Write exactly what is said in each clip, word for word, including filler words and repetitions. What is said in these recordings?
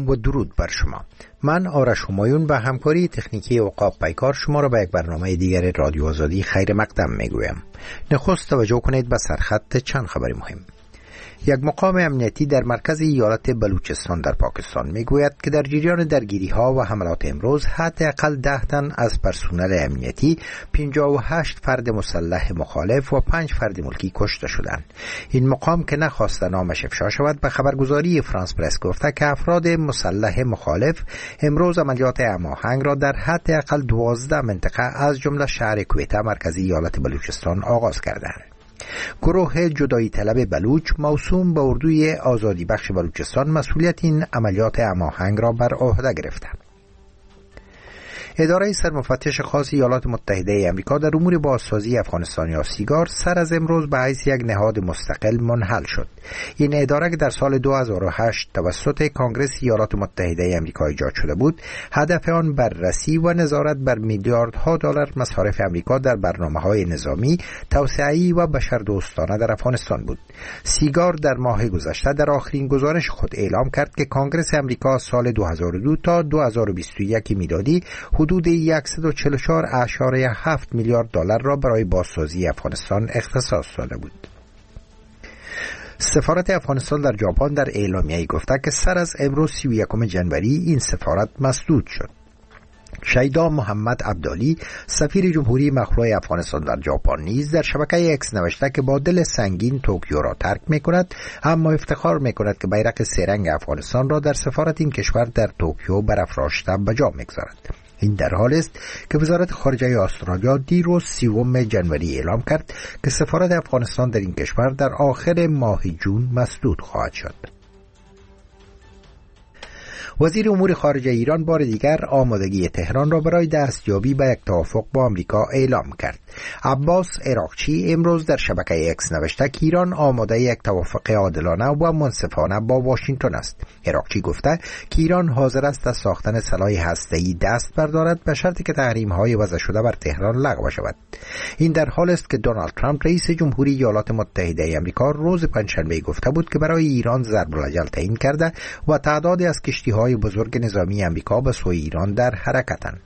سلام و درود بر شما. من آرش همایون و همکاری تکنیکی عقاب پیکار شما را به یک برنامه دیگر رادیو آزادی خیر مقدم میگویم. نخست توجه کنید به سرخط چند خبر مهم. یک مقام امنیتی در مرکز ایالت بلوچستان در پاکستان میگوید که در جریان درگیری ها و حملات امروز حداقل ده تن از پرسنل امنیتی، پنجاه و هشت فرد مسلح مخالف و پنج فرد ملکی کشته شدند. این مقام که نخواست نامش افشا شود به خبرگزاری فرانس پرس گفته که افراد مسلح مخالف امروز عملیات هماهنگ را در حداقل دوازده منطقه از جمله شهر کویته مرکزی ایالت بلوچستان آغاز کردند. گروه جدایی طلب بلوچ موسوم به اردوی آزادی بخش بلوچستان مسئولیت این عملیات هماهنگ را بر عهده گرفتند. اداره سرمفتش خاص ایالات متحده آمریکا در امور بازسازی افغانستان یا سیگار سر از امروز به حیث یک نهاد مستقل منحل شد. این اداره که در سال دو هزار و هشت توسط کانگرس ایالات متحده آمریکا ایجاد شده بود، هدف آن بررسی و نظارت بر میلیاردها دلار مصارف آمریکا در برنامه‌های نظامی، توسعه‌ای و بشردوستانه در افغانستان بود. سیگار در ماه گذشته در آخرین گزارش خود اعلام کرد که کانگرس آمریکا سال دو هزار و دو تا دو هزار و بیست و یک میلادی حدود صد و چهل و چهار اشاریه هفت میلیارد دلار را برای بازسازی افغانستان اختصاص داده بود. سفارت افغانستان در ژاپن در اعلامیه‌ای گفته که سر از امروز سی و یکم ژانویه این سفارت مسدود شد. شیدا محمد عبدالی سفیر جمهوری مخلوع افغانستان در ژاپن نیز در شبکه اکس نوشته که با دل سنگین توکیو را ترک می‌کند، اما افتخار می‌کند که بیرق سه‌رنگ افغانستان را در سفارت این کشور در توکیو برافراشته به جا می‌گذارد. این در حال است که وزارت خارجه استرالیا دیروز سیوم ژانویه اعلام کرد که سفارت افغانستان در این کشور در آخر ماه جون مسدود خواهد شد. وزیر امور خارجه ایران بار دیگر آمادگی تهران را برای دستیابی به یک توافق با آمریکا اعلام کرد. عباس عراقچی امروز در شبکه اکس نوشته که ایران آماده یک توافق عادلانه و منصفانه با واشنگتن است. عراقچی گفته که ایران حاضر است از ساختن سلاح هسته‌ای دست بردارد به شرطی که تحریم‌های وضع شده بر تهران لغو شود. این در حال است که دونالد ترامپ رئیس جمهوری ایالات متحده آمریکا روز پنجشنبه گفته بود که برای ایران ضرب الاجل تعیین کرده و تعدادی از کشتی‌های بزرگ نظامی آمریکا به سوی ایران در حرکتند.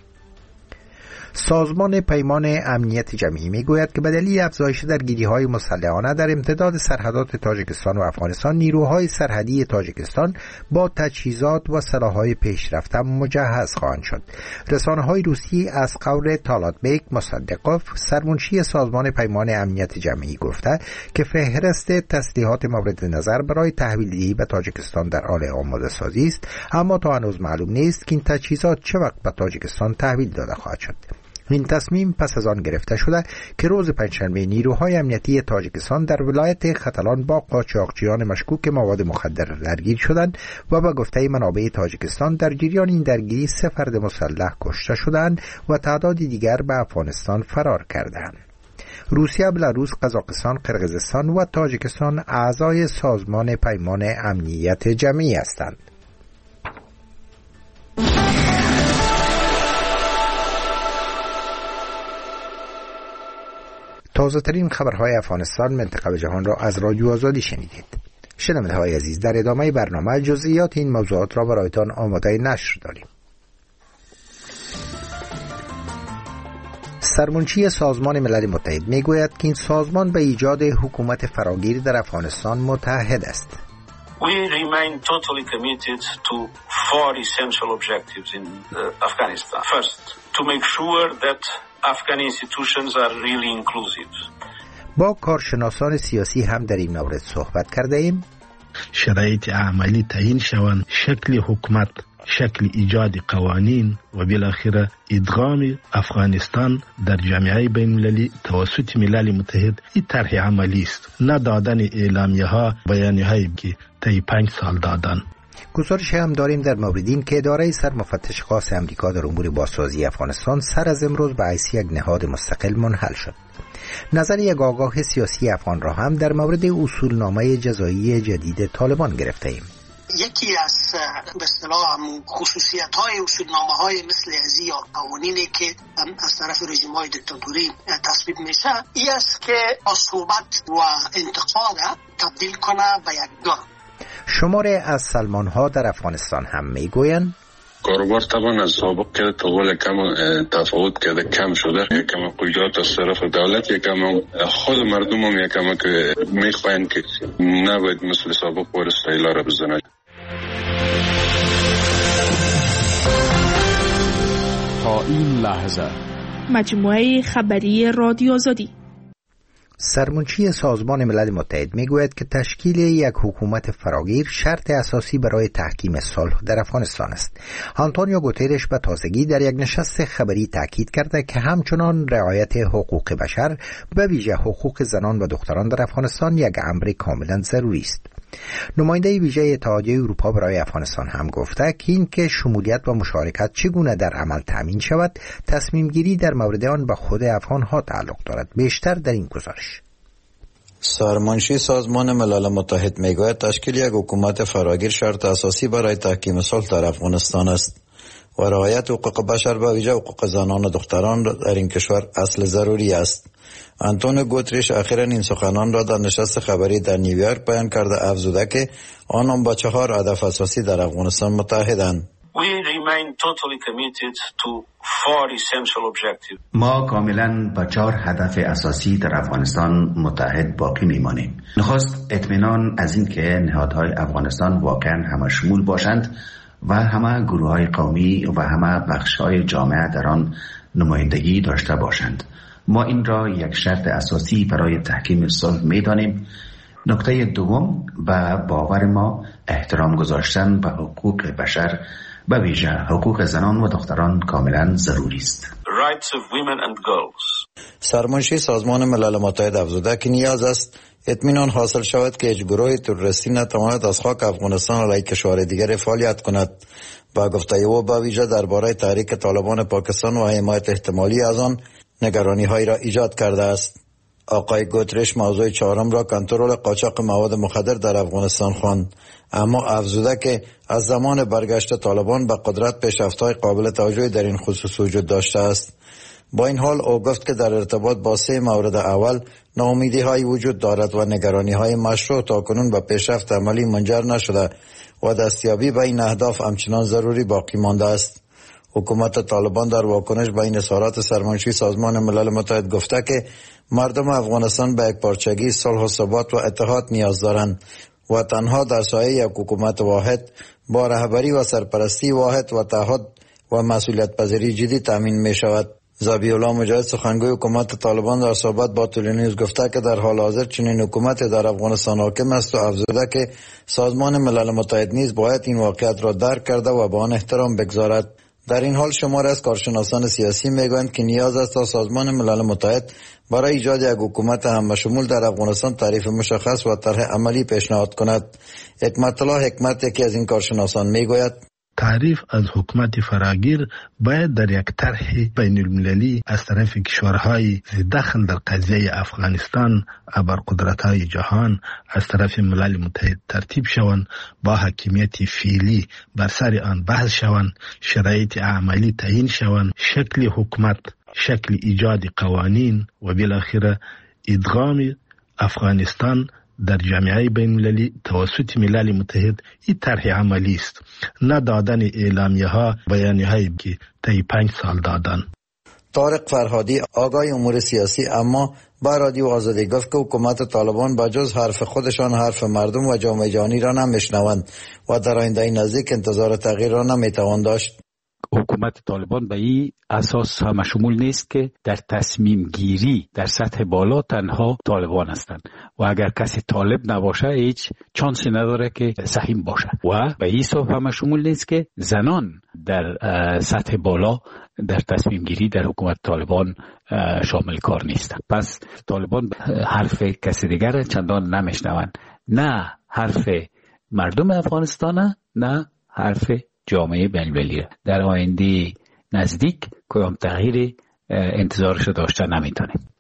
سازمان پیمان امنیت جمعی میگوید که به دلیل افزایش درگیری‌های مسلحانه در امتداد سرحدات تاجیکستان و افغانستان، نیروهای سرحدی تاجیکستان با تجهیزات و سلاح‌های پیشرفته مجهز خواهند شد. رسانه‌های روسی از قول طالاتبیک مصدقوف، سرمنشی سازمان پیمان امنیت جمعی، گفته که فهرست تسلیحات مورد نظر برای تحویل دهی به تاجیکستان در حال آماده سازی است، اما تا هنوز معلوم نیست که این تجهیزات چه وقت به تاجیکستان تحویل داده خواهد شد. این تصمیم پس از آن گرفته شده که روز پنجشنبه نیروهای امنیتی تاجیکستان در ولایت ختلان با قاچاقچیان مشکوک مواد مخدر درگیر شدند و به گفته منابع تاجیکستان در جریان این درگیری سه فرد مسلح کشته شدند و تعدادی دیگر به افغانستان فرار کردند. روسیه، بلاروس، قزاقستان، قرقیزستان و تاجیکستان اعضای سازمان پیمان امنیت جمعی هستند. تازه ترین خبرهای افغانستان، منطقه و جهان را از رادیو آزادی شنیدید. شنونده های عزیز، در ادامه برنامه جزئیات این موضوعات را برایتان آماده نشر داریم. سرمنشی سازمان ملل متحد میگوید که این سازمان به ایجاد حکومت فراگیر در افغانستان متحد است. We remain totally committed to four essential objectives in uh, Afghanistan. First, to make sure that Afghan institutions are really inclusive. با کارشناسان سیاسی هم در این مورد صحبت کرده ایم. شرایط عملی تعیین شوند، شکل حکومت، شکل ایجاد قوانین و بالاخره ادغام افغانستان در جامعه بین المللی توسط ملل متحد این طرح عملی است، نه دادن اعلامیه ها، بیانیه هایی که طی پنج سال دادن. گزارش هم داریم در مورد این که اداره سرمفتش خاص امریکا در امور بازسازی افغانستان سر از امروز به حیث یک نهاد مستقل منحل شد. نظر یک آگاه سیاسی افغان را هم در مورد اصولنامه جزایی جدید طالبان گرفته ایم. یکی از به اصطلاح خصوصیت‌های اصولنامه‌های مثل ازی یا قوانینی که از طرف رژیم‌های دیکتاتوری تصویب میشه، این است که صحبت و انتقاد تبدیل کنه به یک دو. شماره از سلمان‌ها در افغانستان هم میگویند کاروبار طبعا از سابق که طول کم تفاوت کرده، کم شده. یکم قیودات از طرف دولت، یکم خود مردم هم یکم که میخواین که نباید مثل سابق بار استایلا را بزنه. تا این لحظه مجموعه خبری رادیو آزادی. سرمنشی سازمان ملل متحد میگوید که تشکیل یک حکومت فراگیر شرط اساسی برای تحکیم صلح در افغانستان است. آنتونیو گوترش به تازگی در یک نشست خبری تاکید کرده که همچنان رعایت حقوق بشر، به ویژه حقوق زنان و دختران در افغانستان یک امر کاملا ضروری است. نماینده ویژه اتحادیه اروپا برای افغانستان هم گفته که این که شمولیت و مشارکت چگونه در عمل تامین شود، تصمیم گیری در مورد آن به خود افغان‌ها تعلق دارد. بیشتر در این گزارش. سرمنشی سازمان ملل متحد میگوید تشکیل یک حکومت فراگیر شرط اساسی برای تحکیم صلح در افغانستان است و رعایت حقوق بشر به ویژه حقوق زنان و دختران در این کشور اصل ضروری است. آنتونیو گوترش اخیراً این سخنان را در نشست خبری در نیویورک بیان کرده، افزوده که آنان با چهار هدف اساسی در افغانستان متحدند. We remain totally committed to four essential objectives. ما کاملا با چهار هدف اساسی در افغانستان متحد باقی میمانیم. نخست اطمینان از این که نهادهای افغانستان واقعا همه شمول باشند و همه گروه‌های قومی و همه بخش‌های جامعه در آن نمایندگی داشته باشند. ما این را یک شرط اساسی برای تحکیم صلح می‌دانیم. نکته دوم، به باور ما احترام گذاشتن به حقوق بشر، به ویژه حقوق زنان و دختران کاملا ضروری است. Rights of women and girls. سرمنشی سازمان ملل متحد افزوده که نیاز است اطمینان حاصل شود که هیچ گروه تروریستی نتواند از خاک افغانستان علیه کشور دیگر فعالیت کند. با گفته او با ویژه درباره تحریک طالبان پاکستان و حمایت احتمالی از آن نگرانی هایی را ایجاد کرده است. آقای گوترش موضوع چهارم را کنترل قاچاق مواد مخدر در افغانستان خواند، اما افزوده که از زمان برگشت طالبان به قدرت پیشرفت‌های قابل توجهی در این خصوص وجود داشته است. با این حال او گفت که در ارتباط با سه مورد اول ناامیدی‌هایی وجود دارد و نگرانی‌های مشروع تاکنون به پیشرفت عملی منجر نشده و دستیابی به این اهداف همچنان ضروری باقی مانده است. حکومت طالبان در واکنش به این اظهارات سرمنشی سازمان ملل متحد گفته که مردم افغانستان به یکپارچگی، صلح و ثبات و اتحاد نیاز دارند و تنها در سایه یک حکومت واحد با رهبری و سرپرستی واحد و تعهد و مسئولیت پذیری جدی تامین می شود. ذبیح‌الله مجاهد سخنگوی حکومت طالبان در صحبت با تلویزیون گفته که در حال حاضر چنین حکومت در افغانستان حاکم است و افزوده که سازمان ملل متحد نیز باید این واقعیت را درک کرده و به آن احترام بگذارد. در این حال شمار از کارشناسان سیاسی میگویند که نیاز است تا سازمان ملل متحد برای ایجاد یک حکومت همشمول در افغانستان تعریف مشخص و طرح عملی پیشنهاد کند. حکمت الله حکمت یکی از این کارشناسان میگوید تعریف از حکومت فراگیر باید در یک طرح بین المللی از طرف کشورهای دخل در قضیه افغانستان ابرقدرت‌های جهان از طرف ملل متحد ترتیب شوند، با حاکمیت فعلی بر سر آن بحث شوند، شرایط عملی تعیین شوند، شکل حکومت، شکل ایجاد قوانین و بالاخره ادغام افغانستان در جامعه بین المللی توسط ملل متحد. این طرح عملی است، نه دادن اعلامیه ها بیانیه هایی که طی پنج سال دادن. طارق فرهادی آگاه امور سیاسی اما با رادیو آزادی گفت که حکومت طالبان با جز حرف خودشان حرف مردم و جامعه جهانی را نمیشنوند و در آینده نزدیک انتظار تغییر را نمیتوان داشت. حکومت طالبان به این اساس همه شمول نیست که در تصمیم گیری در سطح بالا تنها طالبان هستند و اگر کسی طالب نباشه هیچ چانسی نداره که سهیم باشه و به این حساب همه شمول نیست که زنان در سطح بالا در تصمیم گیری در حکومت طالبان شامل کار نیستند. پس طالبان حرف کسی دیگر چندان نمیشنوند، نه حرف مردم افغانستان نه حرف جامعه بین‌المللی. در آینده نزدیک کدام تغییری انتظارش داشته نمیتونیم.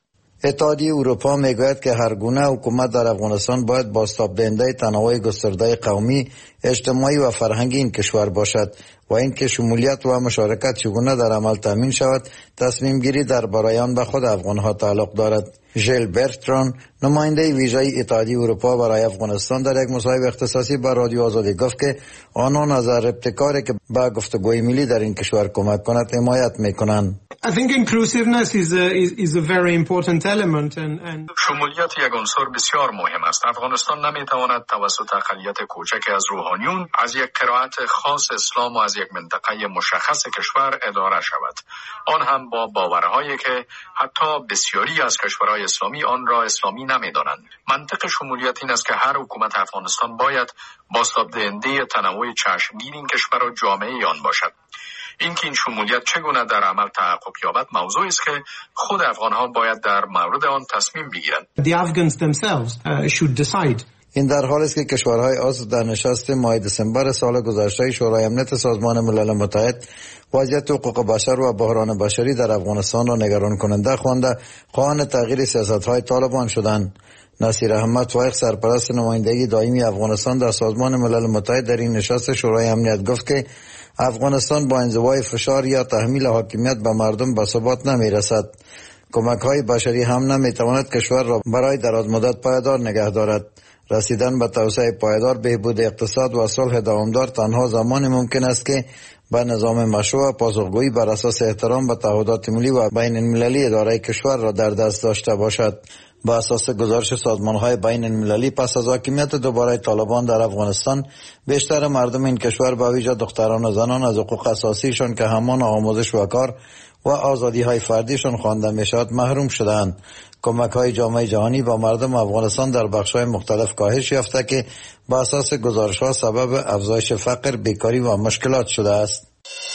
اتحادیه اروپا میگوید که هر گونه حکومت در افغانستان باید بازتاب دهنده تنوع گسترده قومی، اجتماعی و فرهنگی این کشور باشد و اینکه شمولیت و مشارکت چگونه در عمل تامین شود تصمیم گیری درباره آن به خود افغانها تعلق دارد. ژیل برتران، نماینده ویژه اتحادیه اروپا برای افغانستان، در یک مصاحبه اختصاصی با رادیو آزادی گفت که آنان از هر ابتکاری که به گفتگوی ملی در این کشور کمک کند حمایت میکنند. I think inclusiveness is a, is, is a very important element and, and شمولیت یک عنصر بسیار مهم است. افغانستان نمیتواند توسط اقلیت کوچک از روحانیون از یک قرائت خاص اسلام و از یک منطقه مشخص کشور اداره شود، آن هم با باورهایی که حتی بسیاری از کشورهای اسلامی آن را اسلامی نمیدانند. منطق شمولیت این است که هر حکومت افغانستان باید بازتاب دهنده تنوع چشمگیر این کشور و جامعه آن باشد. اینکه این شمولیت چگونه در عمل تحقق یابد موضوعی است که خود افغان‌ها باید در مورد آن تصمیم بگیرند. The Afghans themselves uh, should decide. این در حالی است که کشورهای عضو در نشست ماه دسامبر سال گذشته شورای امنیت سازمان ملل متحد وضعیت حقوق بشر و بحران بشری در افغانستان را نگران کننده خوانده خواهان تغییر سیاست‌های طالبان شدند. نصیر احمد فایق، سرپرست نمایندگی دائمی افغانستان در سازمان ملل متحد، در این نشست شورای امنیت گفت که افغانستان با انزوای فشار یا تحمیل حاکمیت به مردم به ثبات نمی رسد. کمک های بشری هم نمی تواند کشور را برای دراز مدت پایدار نگه دارد. رسیدن به توسعه پایدار، بهبود اقتصاد و صلح دوامدار تنها زمان ممکن است که به نظام مشروع و پاسخگویی بر اساس احترام به تعهدات ملی و بین المللی اداره کشور را در دست داشته باشد. با اساس گزارش سازمان‌های بین المللی، پس از حاکمیت دوباره طالبان در افغانستان، بیشتر مردم این کشور به ویژه دختران و زنان از حقوق اساسیشان که همان آموزش و کار و آزادی‌های فردیشان خوانده می‌شود محروم شدند. کمک‌های جامعه جهانی با مردم افغانستان در بخش‌های مختلف کاهش یافته که با اساس گزارش‌ها سبب افزایش فقر، بیکاری و مشکلات شده است.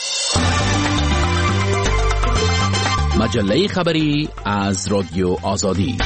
مجله خبری از رادیو آزادی.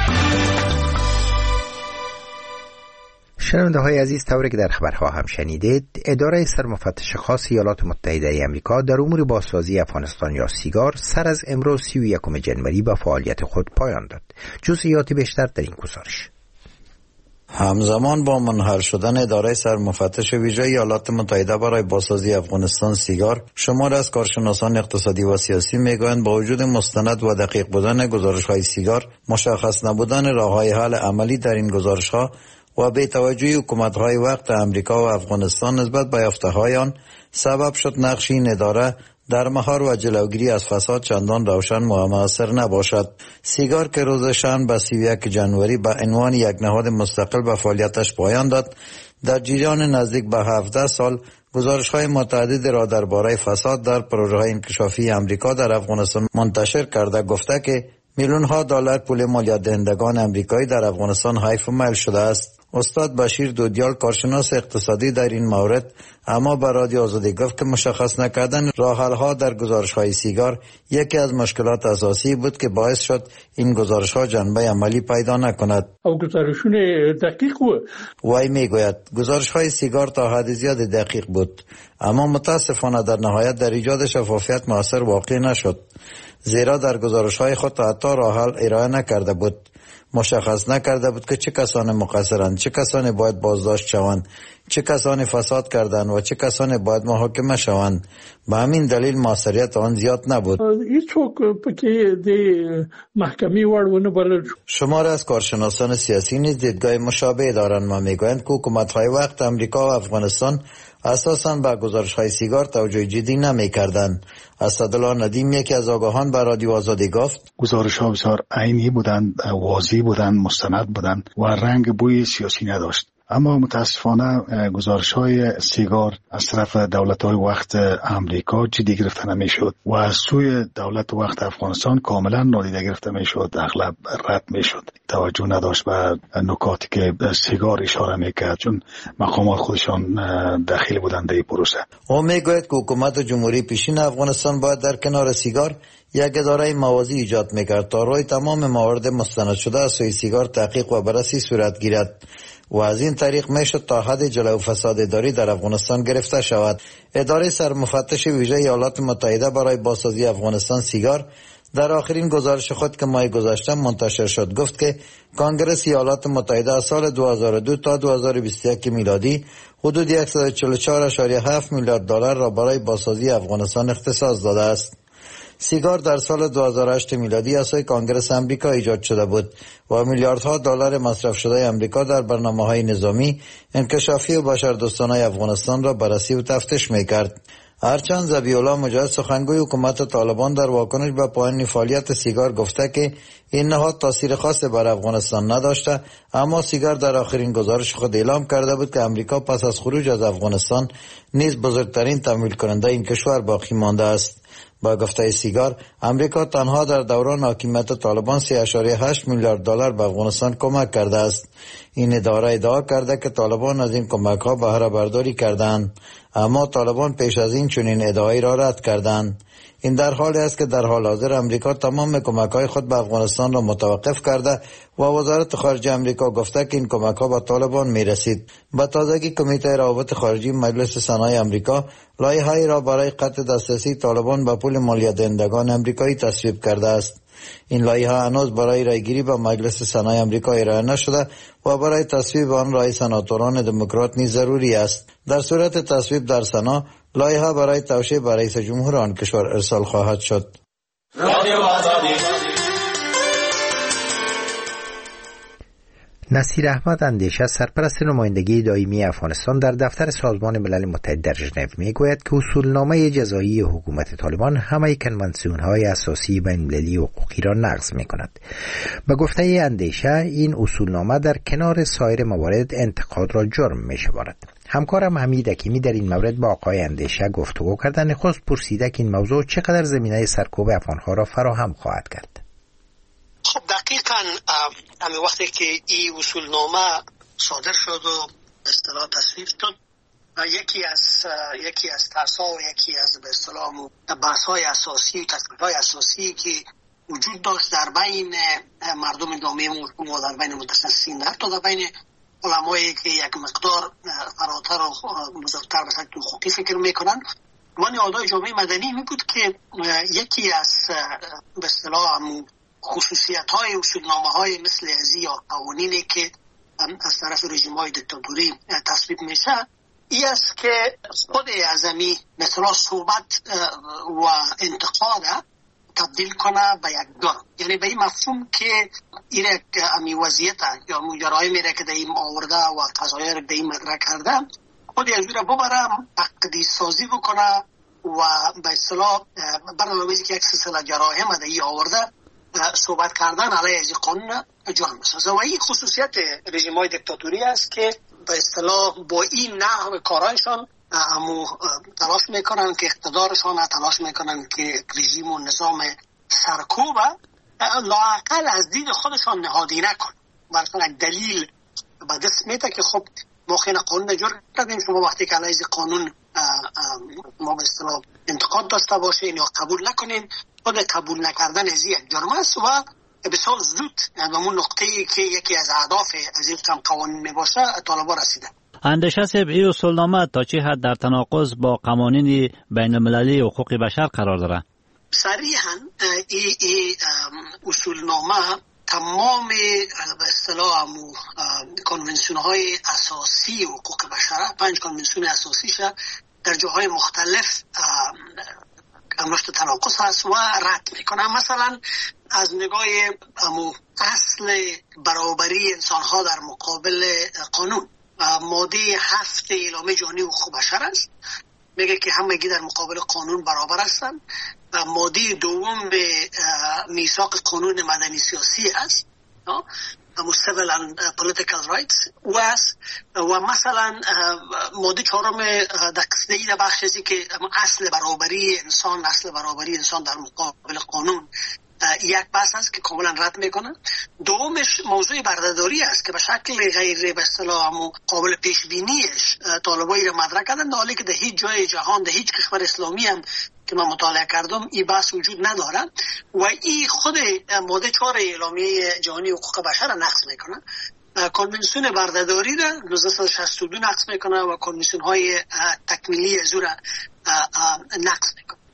شنونده های عزیز، طوری که در خبرها هم شنیدید، اداره سرمفتش خاص ایالات متحده آمریکا در امور بازسازی افغانستان یا سیگار سر از امروز سی و یکم جنوری با فعالیت خود پایان داد. جزئیات بیشتر در این گزارش. همزمان با منحل شدن اداره سرمفتش ویژه ایالات متحده برای بازسازی افغانستان سیگار، شمار از کارشناسان اقتصادی و سیاسی میگویند با وجود مستند و دقیق بودن گزارش‌های سیگار، مشخص نبودن راه‌های حل عملی در این گزارش‌ها و به توجهی حکومت‌های وقت امریکا و افغانستان نسبت به یافته‌های آن، سبب شد نقش این اداره در مهار و جلوگیری از فساد چندان روشن و مؤثر نباشد. سیگار که روز شنبه سی و یک جنوری به عنوان یک نهاد مستقل به فعالیتش پایان داد، در جریان نزدیک به هفده سال گزارش‌های متعدد را درباره فساد در پروژه‌های انکشافی امریکا در افغانستان منتشر کرده گفته که میلیون‌ها دلار پول مالیات دهندگان امریکایی در افغانستان حیف و میل شده است. استاد بشیر دودیال، کارشناس اقتصادی در این مورد، اما به رادیو آزادی گفت که مشخص نکردن راه‌حل‌ها در گزارش‌های سیگار یکی از مشکلات اساسی بود که باعث شد این گزارش‌ها جنبه عملی پیدا نکند. او گزارشون دقیق بود. وی میگوید گزارش‌های سیگار تا حد زیاد دقیق بود، اما متاسفانه در نهایت در ایجاد شفافیت مؤثر واقع نشد، زیرا در گزارش‌های خود تا حتی راه حل ارائه نکرده بود. مشخص نکرده بود که چه کسانی مقصرند، چه کسانی باید بازداشت شوند، چه کسانی فساد کردند و چه کسانی باید محاکمه شوند. به همین دلیل موثریت آن زیاد نبود. شمار از کارشناسان سیاسی نیز دیدگاه مشابه دارند و میگویند که حکومت‌های وقت امریکا و افغانستان اساساً به گزارش‌های سیگار توجه جدی نمی‌کردند. اسدالله ندیم، یکی از آگاهان، به رادیو آزادی گفت گزارش‌ها بسیار عینی بودند، واضح بودند، مستند بودند و رنگ بوی سیاسی نداشت. اما متاسفانه گزارش‌های سیگار از طرف دولت‌های وقت امریکا جدی گرفته نمی‌شد و از سوی دولت وقت افغانستان کاملا نادیده گرفته می‌شد، اغلب رد می‌شد. توجه نداشت به نکاتی که سیگار اشاره می‌کرد، چون مقامات خودشان دخیل بودند در پروسه. او میگوید که حکومت جمهوری پیشین افغانستان باید در کنار سیگار یک اداره موازی ایجاد می‌کرد تا روی تمام موارد مستند شده از سوی سیگار تحقیق و بررسی صورت گیرد و از این طریق میشد تا حد جلو فساد اداری در افغانستان گرفته شود. اداره سرمفتش ویژه ایالات متحده برای بازسازی افغانستان سیگار در آخرین گزارش خود که ماه گذشته منتشر شد گفت که کنگره ایالات متحده از سال دو هزار و دو تا دو هزار و بیست و یک میلادی حدود صد و چهل و چهار ممیز هفت میلیارد دلار را برای بازسازی افغانستان اختصاص داده است. سیگار در سال دو هزار و هشت میلادی از سوی کنگره آمریکا ایجاد شده بود و میلیاردها دلار مصرف شده آمریکا در برنامه‌های نظامی، انکشافی و بشردوستانه افغانستان را بررسی و تفتیش می‌کرد. هرچند ذبیح‌الله مجاهد سخنگوی حکومت طالبان در واکنش به پایان فعالیت سیگار گفته که این نهاد تاثیر خاصی بر افغانستان نداشته، اما سیگار در آخرین گزارش خود اعلام کرده بود که امریکا پس از خروج از افغانستان نیز بزرگترین تمویل کننده این کشور باقی مانده است. با گفته سیگار، امریکا تنها در دوران حاکمیت طالبان سه اشاریه هشت میلیارد دلار به افغانستان کمک کرده است. این اداره ادعا کرده که طالبان از این کمک ها بهره برداری کردند، اما طالبان پیش از این چنین ادعایی را رد کردند. این در حالی است که در حال حاضر امریکا تمام کمک های خود به افغانستان را متوقف کرده و وزارت خارجه امریکا گفته که این کمک ها به طالبان می رسید. به تازگی کمیته روابط خارجی مجلس سنای امریکا لایحه‌ای را برای قطع دسترسی طالبان به پول مالیات دهندگان امریکایی تصویب کرده است. این لایحه هنوز برای رایگیری به مجلس سنای امریکا ارائه نشده و برای تصویب آن رای سناتوران دموکرات نیز ضروری است. در صورت تصویب در سنا، لایحه برای توشیح به رئیس جمهور آن کشور ارسال خواهد شد. نصیر احمد اندیشه، سرپرست نمایندگی دائمی افغانستان در دفتر سازمان ملل متحد در ژنو، میگوید که اصولنامه جزایی حکومت طالبان همه کنوانسیون‌های اساسی بین‌المللی حقوقی را نقض می‌کند. به گفته اندیشه، این اصولنامه در کنار سایر موارد انتقاد را جرم می‌شمارد. همکارم حمید حکیمی در این مورد با آقای اندیشه گفتگو کرد. نخست پرسیده که این موضوع چقدر زمینه سرکوب افغان‌ها را فراهم خواهد کرد. خب دقیقاً همین وقتی که این اصولنامه صادر شد و به اصطلاح تصویب شد، یکی از یکی از ترس‌ها و یکی از به اصطلاح بحث‌های اساسی و تصمیم‌های اساسی که وجود داشت در بین مردم جامعه مسلمان و در بین متخصصین، حتی در بین علمایی که یک مقدار فراتر و بزرگتر به شکل حقوقی فکر میکنن و نهادهای جامعه مدنی، می بود که یکی از به اصطلاح خصوصیت‌های اصولنامه‌های مثل ازی یا قوانینی که از طرف رژیم‌های دیکتاتوری تصویب میشه، این است که خود اعظمی مثلا صحبت و انتقاد تبدیل کنه به یک جرم، یعنی به این مفهوم که این امی وضعیت یا جرایم میره که در این آورده و قضایای رو در این مطرح کرده، خود از را ببره تقدیس سازی بکنه و به اصطلاح برنامه‌ریزی که یک سلسله جرایم در این آورده صحبت کردن علیه از قانون جرم است. و این خصوصیت رژیم‌های دیکتاتوری است که به اصطلاح با این نحو کارایشان امو تلاش میکنن که اقتدارشان تلاش میکنن که رژیم و نظام سرکوب لااقل از دید خودشان نهادی نکن. برای دلیل به دست میده که خب ما خیلی قانون جرم کردیم، شما وقتی که علیه قانون ما به اصطلاح انتقاد داشته باشین یا قبول نکنین، خود قبول نکردن از یک جرم است و بسیار زود به اون نقطه‌ای که یکی از اهداف از این قوانین میباشه طالبا رسیده. اندیشه صاحب، این اصولنامه تا چه حد در تناقض با قوانین بین المللی حقوق بشر قرار داره؟ صریحاً این ای اصولنامه تمام به اصطلاح کنونسیون های اساسی حقوق بشر، پنج کنونسیون اساسیش در جاهای مختلف امرشت تناقض هست و رد میکنه. مثلا از نگاه امو اصل برابری انسان ها در مقابل قانون، ماده هفت اعلامیه جهانی حقوق بشر است، میگه که همگی در مقابل قانون برابر هستند. ماده دوم به میثاق قانون مدنی سیاسی است، همون civil and political rights و است. و مثلا ماده چهارم در قسمه در بخشی که اصل برابری انسان اصل برابری انسان در مقابل قانون یک بحث است که کاملا رد میکنه. دومش موضوع بردهداری است که به شکل غیر به اصطلاح قابل پیش بینیش طالبایی را مطرح کردن، در حالی که در هیچ جای جهان در هیچ کشور اسلامی هم که من مطالعه کردم این بحث وجود نداره و این خود ماده چهار اعلامیه جهانی حقوق بشر را نقض میکنه. کنونسیون بردهداری را نوزده و شصت و دو نقض میکنه و کنونسیون های تکمیلی از او را نقض میکنه.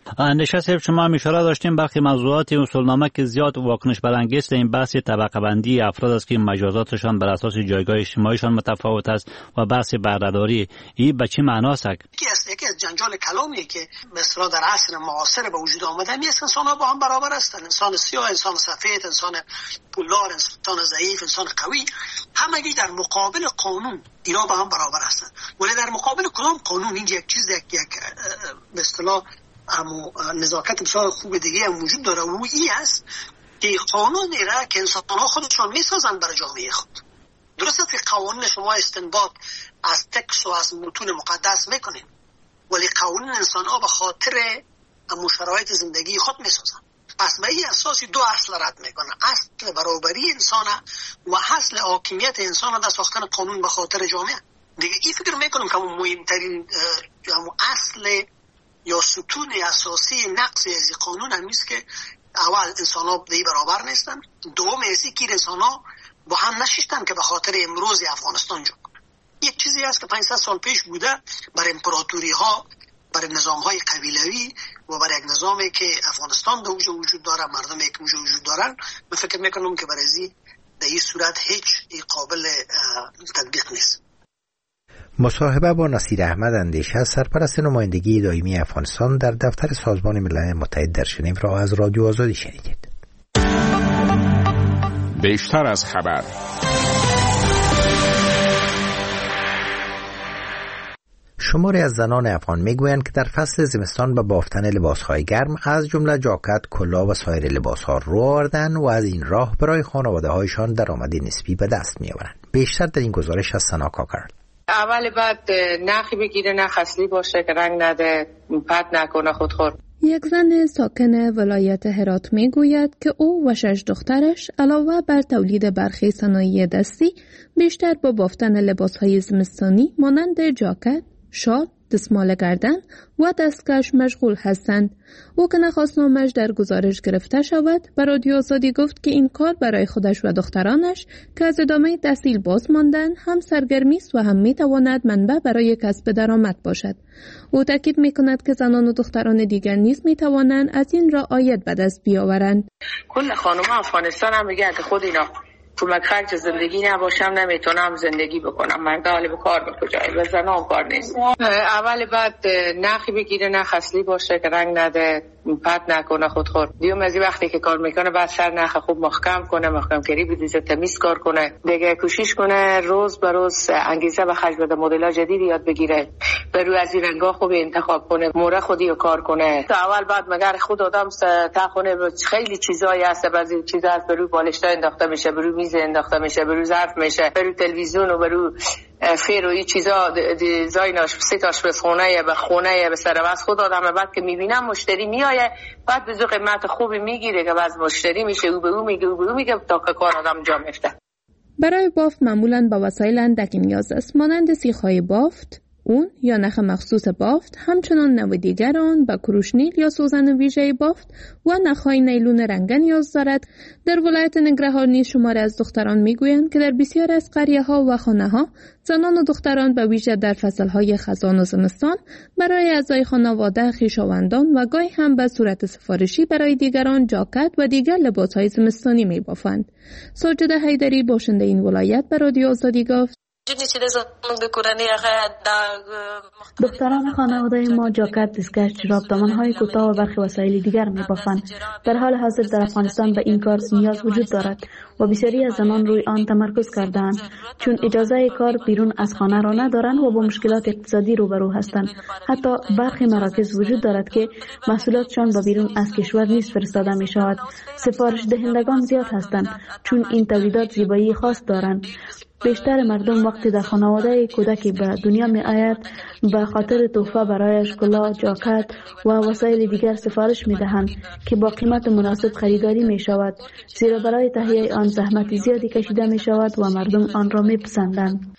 اندیشه صاحب، شما هم اشاره داشتیم برخی موضوعات اصولنامه که زیاد واکنش برانگیز این بحث طبقه بندی افراد است که مجازاتشان بر اساس جایگاه اجتماعیشان متفاوت است و بحث بهره‌داری. این به چه معناست؟ یکی از یکی از جنجال کلامی که به اصطلاح در عصر معاصر به وجود آمده است، انسان‌ها با هم برابر هستند. انسان سیاه، انسان سفید، انسان پولدار، انسان ضعیف، انسان قوی، همگی در مقابل قانون اینا با هم برابر هستند. ولی در مقابل کدام قانون؟ این یک چیز یک یک به اصطلاح اما نزاکت بسیار خوب دیگه هم وجود داره و این است که قانونی را که انسان‌ها خودشان میسازن برای جامعه خود. درست است که قوانین شما استنباط از تکس و از متون مقدس میکنین، ولی قوانین انسان‌ها به خاطر اما شرایط زندگی خود میسازن. پس به این اساسی دو اصل رد میکنه: اصل برابری انسان و اصل حاکمیت انسان در ساختن قانون به خاطر جامعه. دیگه این فکر میکنم که مهمترین اصل یا ستون اساسی نقص از قانون هم است که اول انسان ها به برابر نیستن، دوم است که انسان ها با هم نشستن که به خاطر امروز افغانستان جو. یک چیزی هست که پانصد سال پیش بوده بر امپراتوری ها، بر نظام های قبیلوی و بر یک نظامی که افغانستان در اونجا وجود داره، مردمی که اونجا وجود دارن. من فکر میکنم که برای در این صورت هیچ قابل تطبیق نیست. مصاحبه با نصیر احمد اندیشه، سرپرست نمایندگی دائمی افغانستان در دفتر سازمان ملل متحد در ژنو را از رادیو آزادی شنیدید. بیشتر از خبر. شماری از زنان افغان میگویند که در فصل زمستان به بافتن لباسهای گرم از جمله جاکت، کلاه و سایر لباسها رو آوردند و از این راه برای خانواده‌هایشان درآمد نسبی به دست می‌آورند. بیشتر در این گزارش از سنا کاکر. اول بعد نخی بگیره، نخ اصلی باشه که رنگ نده، پت نکنه خودخور. یک زن ساکن ولایت هرات میگوید که او و شش دخترش علاوه بر تولید برخی صنایع دستی بیشتر با بافتن لباسهای زمستانی مانند جاکت، شال، دستمال گردن و دستکش مشغول هستند. او که نخواست نامش در گزارش گرفته شود، به رادیو آزادی گفت که این کار برای خودش و دخترانش که از ادامه تحصیل باز ماندن هم سرگرمی است و هم میتواند منبع برای کسب درآمد باشد. او تاکید میکند که زنان و دختران دیگر نیز میتوانند از این راه عاید به دست بیاورند. کل خانم افغانستان هم میگه که خود اینا کمک خرج زندگی نباشم نمیتونم زندگی بکنم، مرد حالا به کار به کجایی، به زنان کار نیست. اول بعد نخی بگیره، نخ اصلی باشه که رنگ نده، پت نکنه خودخور. دیوم از وقتی که کار میکنه بعد سر نخ خوب محکم کنه، محکم کری بدیزه، تمیز کار کنه، دیگه کوشش کنه روز به روز انگیزه به خرج بده، مدل‌ها جدید یاد بگیره، به روی از این رنگا خوب انتخاب کنه، موره خودی رو کار کنه. تا اول بعد مگر خود آدم تا خونه خیلی چیزایی هست، بعضی چیزا هست به روی بالشتا انداخته میشه، به روی میز انداخته میشه، به روی ظرف میشه، به روی تلویزیون و به روی فیر و این چیزا دیزایناش سه تاش به خونه به خونه به سر واس خود آدم بعد که میبینم مشتری میآیه بعد به قیمت خوبی میگیره که باز مشتری میشه و به او میگه و به او میگه تا که کار آدم جا میفته. برای بافت معمولاً با وسایل اندکی نیاز است، مانند سیخ‌های بافت، اون یا نخ مخصوص بافت، همچنان نوع دیگر آن با کروشنیل یا سوزن ویژه بافت و نخهای نیلون رنگی نیاز دارد. در ولایت ننگرهار نیز شماری از دختران میگویند که در بسیار از قریه‌ها و خانه‌ها زنان و دختران به ویژه در فصل‌های خزان و زمستان برای اعضای خانواده، خویشاوندان و گاهی هم به صورت سفارشی برای دیگران جاکت و دیگر لباس‌های زمستانی می‌بافند. ساجده حیدری باشنده این ولایت به رادیو آزادی گفت: دختران خانواده ما جاکت، دستکش، جوراب، دامن‌های کوتاه و برخی وسایل دیگر می‌بافند. در حال حاضر در افغانستان به این کار نیاز وجود دارد و بسیاری از زنان روی آن تمرکز کرده‌اند، چون اجازه کار بیرون از خانه را ندارند و با مشکلات اقتصادی روبرو هستند. حتی برخی مراکز وجود دارد که محصولاتشان به بیرون از کشور نیز فرستاده می‌شود. سفارش دهندگان زیاد هستند، چون این تولیدات زیبایی خاص دارند. بیشتر مردم وقتی در خانواده کودکی به دنیا می آید به خاطر تحفه برایش کلاه، جاکت و وسایل دیگر سفارش می دهند که با قیمت مناسب خریداری می شود، زیرا برای تهیه آن زحمت زیادی کشیده می شود و مردم آن را می پسندند.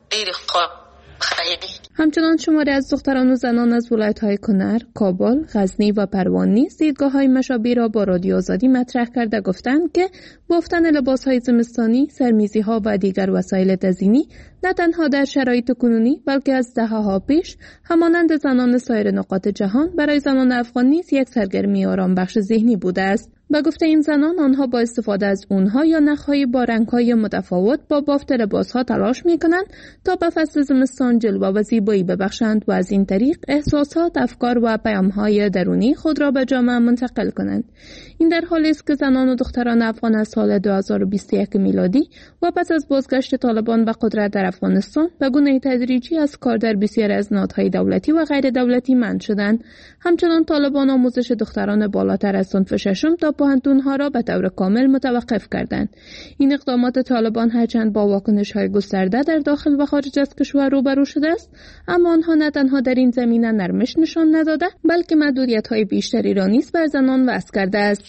همچنان شماری از دختران و زنان از ولایت‌های کنر، کابل، غزنی و پروان نیز دیدگاه‌های مشابه را با رادیو آزادی مطرح کرده گفتند که بافتن لباس‌های زمستانی، سرمیزی‌ها و دیگر وسایل تزیینی نه تنها در شرایط کنونی بلکه از دهه‌ها پیش همانند زنان سایر نقاط جهان برای زنان افغان نیز یک سرگرمی آرام بخش ذهنی بوده است. به گفته این زنان آنها با استفاده از اونها یا نخهای با رنگ‌های متفاوت با بافت لباس‌ها تلاش می‌کنند تا به فصل زمستان جلوه و زیبایی ببخشند و از این طریق احساسات، افکار و پیام‌های درونی خود را به جامعه منتقل کنند. این در حالی است که زنان و دختران افغان از سال دو هزار و بیست و یک میلادی و پس از بازگشت طالبان به قدرت در افغانستان به گونه تدریجی از کار در بسیاری از نهادهای دولتی و غیر دولتی منع شدند. همچنان طالبان آموزش دختران بالاتر از صنف ششم تا پوهنتون‌ها را به طور کامل متوقف کردند. این اقدامات طالبان هرچند با واکنش‌های گسترده در داخل و خارج از کشور روبرو شده است، اما آنها نه تنها در این زمینه نرمش نشان نداده بلکه محدودیت‌های بیشتری را نیز بر زنان وضع کرده است.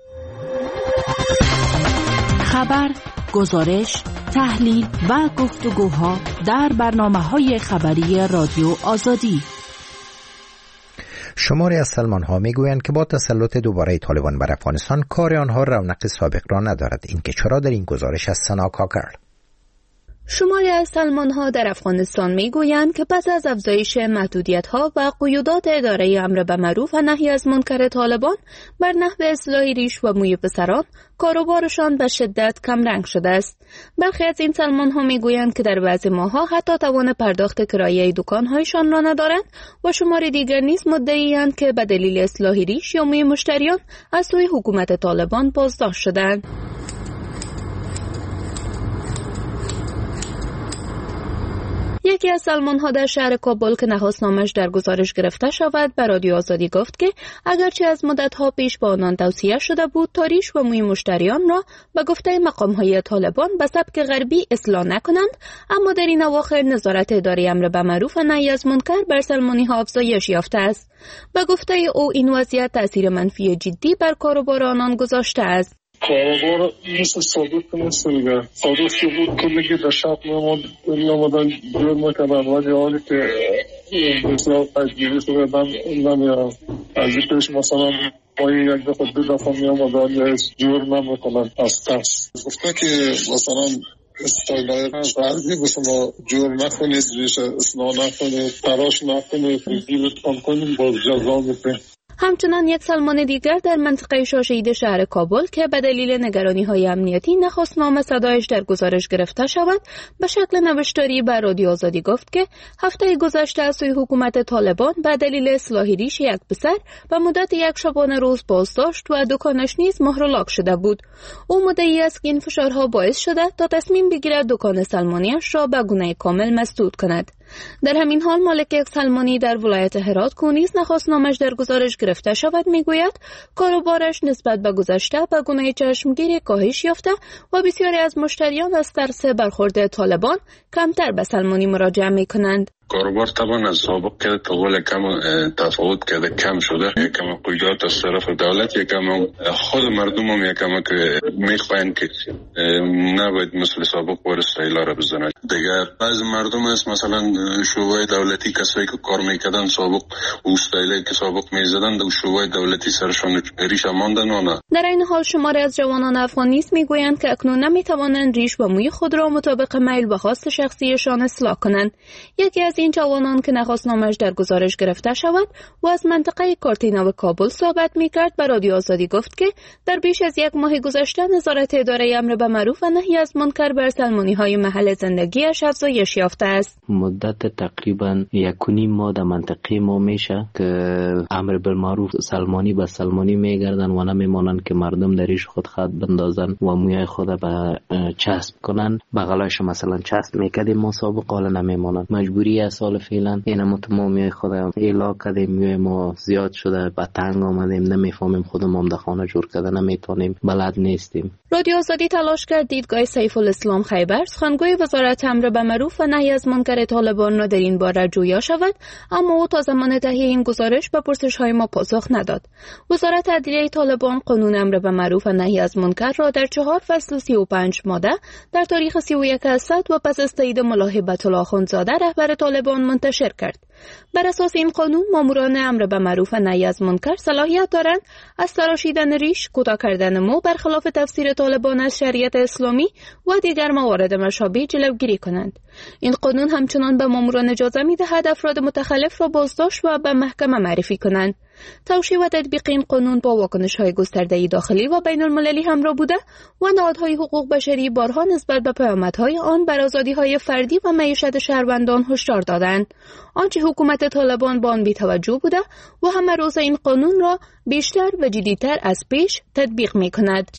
خبر، گزارش، تحلیل و گفتگوها در برنامه‌های خبری رادیو آزادی. شماری از سلمان‌ها میگویند که با تسلط دوباره طالبان بر افغانستان کار آنها رونق سابق را ندارد. اینکه چرا در این گزارش از سنا کاکر. شماری از سلمان‌ها در افغانستان میگویند که پس از افزایش محدودیت‌ها و قیودات اداره امر به معروف و نهی از منکر طالبان بر نحو اصلاح ریش و موی پسران، کاروبارشان به شدت کمرنگ شده است. برخی از این سلمان‌ها میگویند که در بعضی ماه‌ها حتی توان پرداخت کرایه دکان‌هایشان را ندارند و شماری دیگر نیز مدعی‌اند که به دلیل اصلاح ریش یا موی مشتریان از سوی حکومت طالبان بازداشت شدند. یکی از سلمان‌ها در شهر کابل که نخست نامش در گزارش گرفته شود به رادیو آزادی گفت که اگرچه از مدت‌ها پیش با آنان توصیه شده بود تا ریش و موی مشتریان را به گفته مقام‌های طالبان به سبک غربی اصلاح نکنند، اما در این اواخر نظارت اداره امر به معروف و نهی از منکر بر سلمانی‌ها افزایش یافته است. به گفته او این وضعیت تاثیر منفی جدی بر کاروبار آنان گذاشته است. کاروبار مثل صادق نیست دیگه. صادق که بود کلگی در شب نمادن جور میکنن ولی حالی که بسیار تجگیری شده من نمیارم. از این پیش مثلا مایی یک دفعه دو دفعه میامدن یا جور نمیکنن از ترس. گفته که مثلا استایلای غربی به شما جور نکنید، ریش اصلاح نکنید، تراش نکنید، گیرتان کنید باز جزا میکنید. همچنان یک سلمان دیگر در منطقه شاشه‌اید شهر کابل که به دلیل نگرانی‌های امنیتی نخست نام صدایش در گزارش گرفته شود به شکل نوشتاری بر رادیو آزادی گفت که هفته گذشته از سوی حکومت طالبان به دلیل اصلاح ریش یک پسر به مدت یک شبانه روز بازداشت و دکانش نیز مهر و لاک شده بود. او مدعی است که این فشارها باعث شده تا تصمیم بگیرد دکان سلمانیش را به گونه کامل مسدود کند. در همین حال مالک یک سلمانی در ولایت هرات که نیز نخست نامش در گزارش گرفته شود میگوید کاروبارش نسبت به گذشته به گونه چشمگیری کاهش یافته و بسیاری از مشتریان از ترس برخورد طالبان کمتر به سلمانی مراجعه میکنند. کاروبار طبعا از سابق که طول کم تفاوت کرده کم شده، یکم قیودات از طرف دولت، یکم خود مردم هم یکم که میخواین که نباید مثل سابق بار استایلا را بزنند. دیگه بعض مردم هست مثلا شعبه دولتی کسایی که کار میکردن سابق استایلی که سابق میزدن در شعبه دولتی سرشان ریش ماندن و نه. در این حال شماری از جوانان افغان نیز میگویند که اکنون نمیتوانند ریش و موی خود را مطابق میل و خواست شخصیشان اصلاح کنند. یکی از این جوانان که نخست نامش در گزارش گرفته شود و از منطقه کارتینا و کابل صحبت میکرد به رادیو آزادی گفت که در بیش از یک ماه گذشته نظارت اداره امر به معروف و نهی از منکر بر سلمانی‌های محل زندگیش افزایش یافته است. مدت تقریبا یک و نیم ماه در منطقه ما میشه که امر بالمعروف سلمانی به سلمانی میگردن و نمیمانند که مردم دریش خود خط بندازن و موی خود به چسب کنن. بغلایش مثلا چسب میکردیم ما سابق حالا نمیمانند. مجبوری است سال فعلا این ما موی خود ایلا کردیم، موی ما زیاد شده به تنگ آمدیم، نمیفهمیم خودمون در خانه جور کرده نمیتونیم، بلد نیستیم. رادیو آزادی تلاش کرد دیدگاه سیف الاسلام خیبر سخنگوی وزارت امر به معروف و نهی از منکر طالبان را در این باره جویا شود، اما او تا زمان تهیه این گزارش به پرسش‌های ما پاسخ نداد. وزارت عدلیه طالبان قانون امر به معروف و نهی از منکر را در چهار فصل سی و پنج ماده در تاریخ سی و یک اسد و پس از تایید ملا هیبت الله اخوندزاده رهبر طالبان طالبان منتشر کرد. بر اساس این قانون ماموران امر به معروف و نهی از منکر صلاحیت دارند از تراشیدن ریش، کوتاه کردن مو برخلاف تفسیر طالبان از شریعت اسلامی و دیگر موارد مشابه جلوگیری کنند. این قانون همچنان به ماموران اجازه می‌دهد افراد متخلف را بازداشت و به محکمه معرفی کنند. توشیح و تطبیق این قانون با واکنش‌های گسترده داخلی و بین المللی همراه بوده و نهادهای حقوق بشری بارها نسبت به پیامدهای آن بر آزادی‌های فردی و معیشت شهروندان هشدار دادند. آنچه حکومت طالبان با آن بی‌توجه بوده و همه روز این قانون را بیشتر و جدی‌تر از پیش تطبیق می‌کند.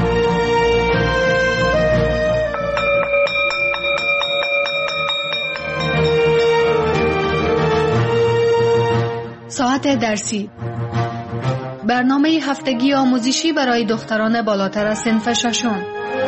ساعت درسی، برنامه هفتگی آموزشی برای دختران بالاتر از صنف ششم.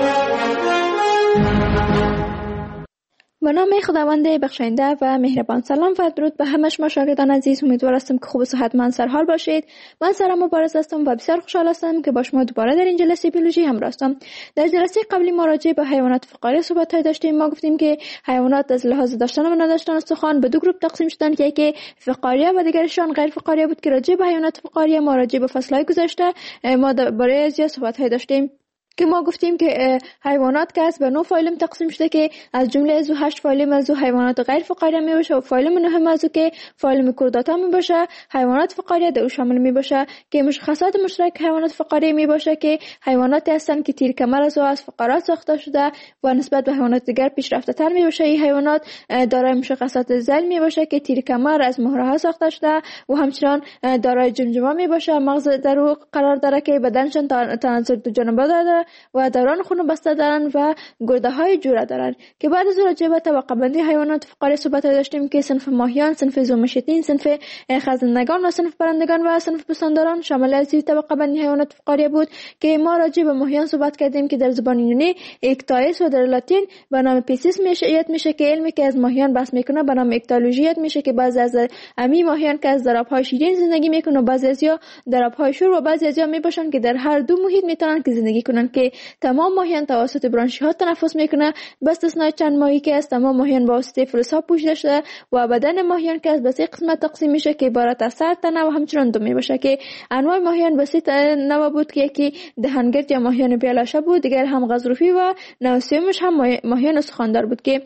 به نام خداوند بخشنده و مهربان. سلام و درود به همه شما شاگردان عزیز. امیدوار هستم که خوب و صحتمند سرحال باشید. من سارا مبارز هستم و بسیار خوشحال هستم که با شما دوباره در این جلسه بیولوژی همراه هستم. در جلسه قبلی ما راجع به حیوانات فقاری صحبت داشتیم. ما گفتیم که حیوانات از لحاظ داشتن و نداشتن استخوان به دو گروه تقسیم شدن که یکی فقاریه و دیگرشان غیر فقاریه بود که راجع به حیوانات فقاریه ما راجع به فصل‌های گذشته ما برای از صحبت داشتیم که ما گفتیم که حیوانات که از به نوع فایلم تقسیم شده که از جمله از هشت فایلم از حیوانات غیر فقاریه می باشه و فایلم نهم از که فایلم کورداتا می باشه. حیوانات فقاریه در او شامل می باشه که مشخصات مشترک حیوانات فقاریه می باشه که حیواناتی هستند که تیر کمر از و از فقرات ساخته شده و نسبت به حیوانات دیگر پیشرفته تر می باشه. این حیوانات دارای مشخصات ذیل می باشه که تیر کمر از مهره ها ساخته شده و همچنان دارای جمجمه می باشه. مغز در او قرار داره که بدنشان تناسل دو جانبه داره و دوران خون بسته دارن و گرده های جوره دارن. که بعد از راجع به طبقه بندی حیوانات فقاری صحبت داشتیم که صنف ماهیان، صنف زومشتین، صنف خزندگان و صنف پرندگان و صنف پستانداران شامل از این طبقه بندی حیوانات فقاری بود که ما راجع به ماهیان صحبت کردیم که در زبان یونانی اکتایس و در لاتین به نام پیسیس میشه میشه که علمی که از ماهیان بحث میکنه به نام اکتالوژی میشه که بعضی از امی ماهیان که از ذراب‌های شیرین زندگی میکنن و بعضی از یا ذراب‌های شور و بعضی از یا میباشن که در هر دو محیط میتونن که زندگی کنن که تمام ماهیان توسط برانشی ها تنفس میکنه به استثنای چند ماهی که از تمام ماهیان با واسطه فلس ها پوشیده شده و بدن ماهیان که از به سه قسمت تقسیم میشه که عبارت از سر، تنه و همچنان دم میباشه که انواع ماهیان به سه نوع بود که یکی دهنگرد یا ماهیان پیالاشه بود، دیگر هم غضروفی و نوع سومش هم ماهیان استخواندار بود که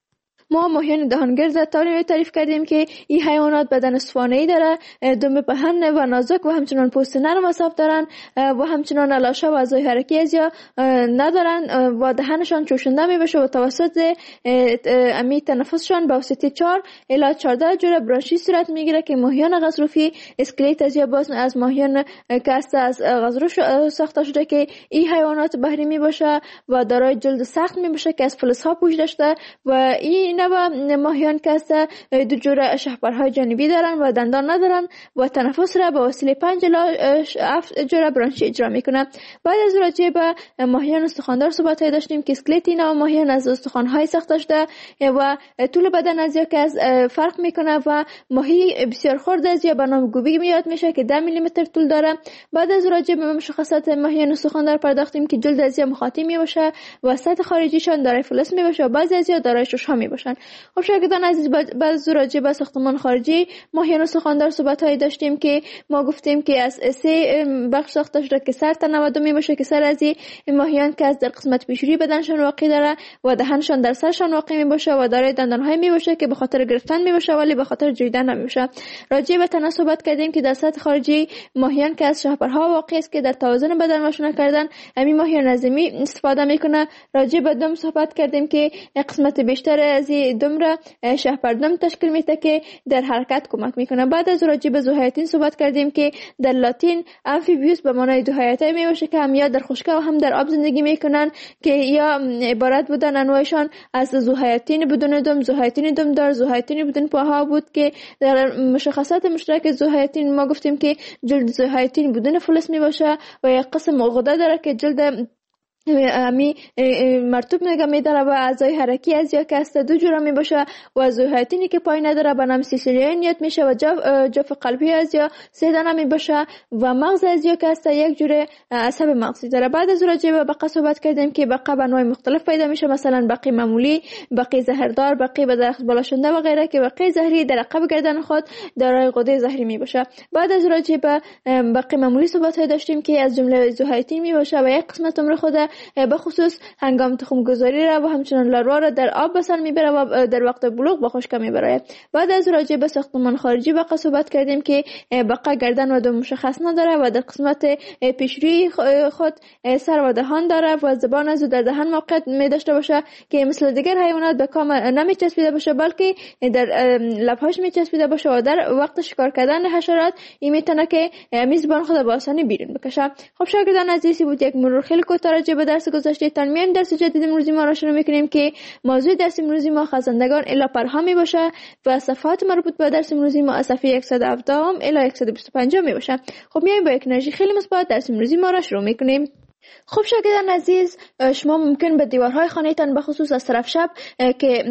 ما ماهیان دهانگرد طوری تعریف کردیم که این حیوانات بدن اسفانه‌ای داره، دم پهن و نازک و همچنان پوست نرم و صاف دارن و همچنان لاشه و اعضای حرکتی از یا ندارن و دهنشان چوشنده میبشه و توسط امی تنفسشان به واسطه چهار الی چهارده جوره برانشی صورت میگیره که ماهیان غضروفی اسکلت از یا باز از ماهیان که از غضروف ساخته شده که این حیوانات بحری میباشه و دارای جلد سخت میباشه که از فلز ها پوشیده شده و این و ماهیان که است دو جوره شهپرهای جانبی دارن و دندان ندارن و تنفس را به وسیله پنج الی هفت جوره برانشی اجرا میکنه. بعد از راجع به ماهیان استخواندار صحبت داشتیم که اسکلت اینا ماهیان از استخوان‌های ساخته شده و طول بدن از یا که از فرق میکنه و ماهی بسیار خرد از یا به نام گوبی میاد میشه که ده میلی متر طول داره. بعد از راجع به مشخصات ماهیان استخواندار پرداختیم که جلد از یا مخاطی میباشه و سطح خارجیشان دارای فلز میباشه و بعضی از یا دارای شش‌ها میباشن. خب شاگردان عزیز بعد از راجع به ساختمان خارجی ماهیان استخواندار صحبت‌هایی داشتیم که ما گفتیم که از سه بخش ساخته شده که سر، تنه و دم میباشه که سر از این ماهیان که از در قسمت پیشوری بدنشان واقع داره و دهنشان در سرشان واقع میباشه و دارای دندان‌های میباشه که به خاطر گرفتن میباشه ولی به خاطر جویدن نمیباشه. راجع به تنه صحبت کردیم که در سطح خارجی ماهیان که از شهپرها واقع است که در توازن بدن ماشونه کردن همین ماهیان نظمی استفاده میکنه. راجع به دم صحبت کردیم که قسمت بیشتر از دم را شهپردم تشکیل میده که در حرکت کمک میکنه. بعد از راجع به ذوحیاتین صحبت کردیم که در لاتین امفیبیوس به معنای دو حیاته میباشه که هم یا در خشکی و هم در آب زندگی میکنن که یا عبارت بودن انواعشان از ذوحیاتین بدون دم، ذوحیاتین دم دار، ذوحیاتین بدون پاها بود که در مشخصات مشترک ذوحیاتین ما گفتیم که جلد ذوحیاتین بدون فلز میباشه و یک قسم غده داره که جلد امی مرتوب نگه داره و اعضای حرکی از یا که است دو جوره می باشه و زوهاتینی که پای نداره به نام سیسیلینیت میشه و جف, جف قلبی از یا سه دانه می باشه و مغز از یا که است یک جوره عصب مغزی داره. بعد از راجع به بقا صحبت کردیم که بقا به انواع مختلف پیدا میشه، مثلا بقی معمولی، بقی زهردار، بقی به درخت بالا شونده و غیره که بقی زهری در عقب گردن خود دارای غده زهری می باشه. بعد از راجع به بقی معمولی صحبت داشتیم که از جمله زوهاتین می باشه و یک قسمت عمر خود به خصوص هنگام تخم گذاری را و همچنان لاروا را در آب به سر میبره و در وقت بلوغ به خشکی میبره. بعد از راجع به ساختمان خارجی بقا صحبت کردیم که بقا گردن و دم مشخص نداره و در قسمت پیشروی خود سر و دهان داره و زبان از در دهان موقعیت می داشته باشه که مثل دیگر حیوانات به کام نمی چسبیده باشه بلکه در لبهاش می چسبیده باشه و در وقت شکار کردن حشرات این میتونه که می زبان خود با آسانی بیرون بکشه. خب شاگردان عزیزی بود یک مرور خیلی کوتاه راجع به درس گذشته تان میایم درس جدید امروزی ما را شروع میکنیم که موضوع درس امروزی ما خزندگان الی پرها می باشه و صفحات مربوط به درس امروزی ما از صفحه صد و هفده الی صد و بیست و پنج می باشه. خب میایم با یک انرژی خیلی مثبت درس امروزی ما را شروع میکنیم. خب شاگردان عزیز، شما ممکن به دیوارهای خانه‌تان به خصوص از طرف شب که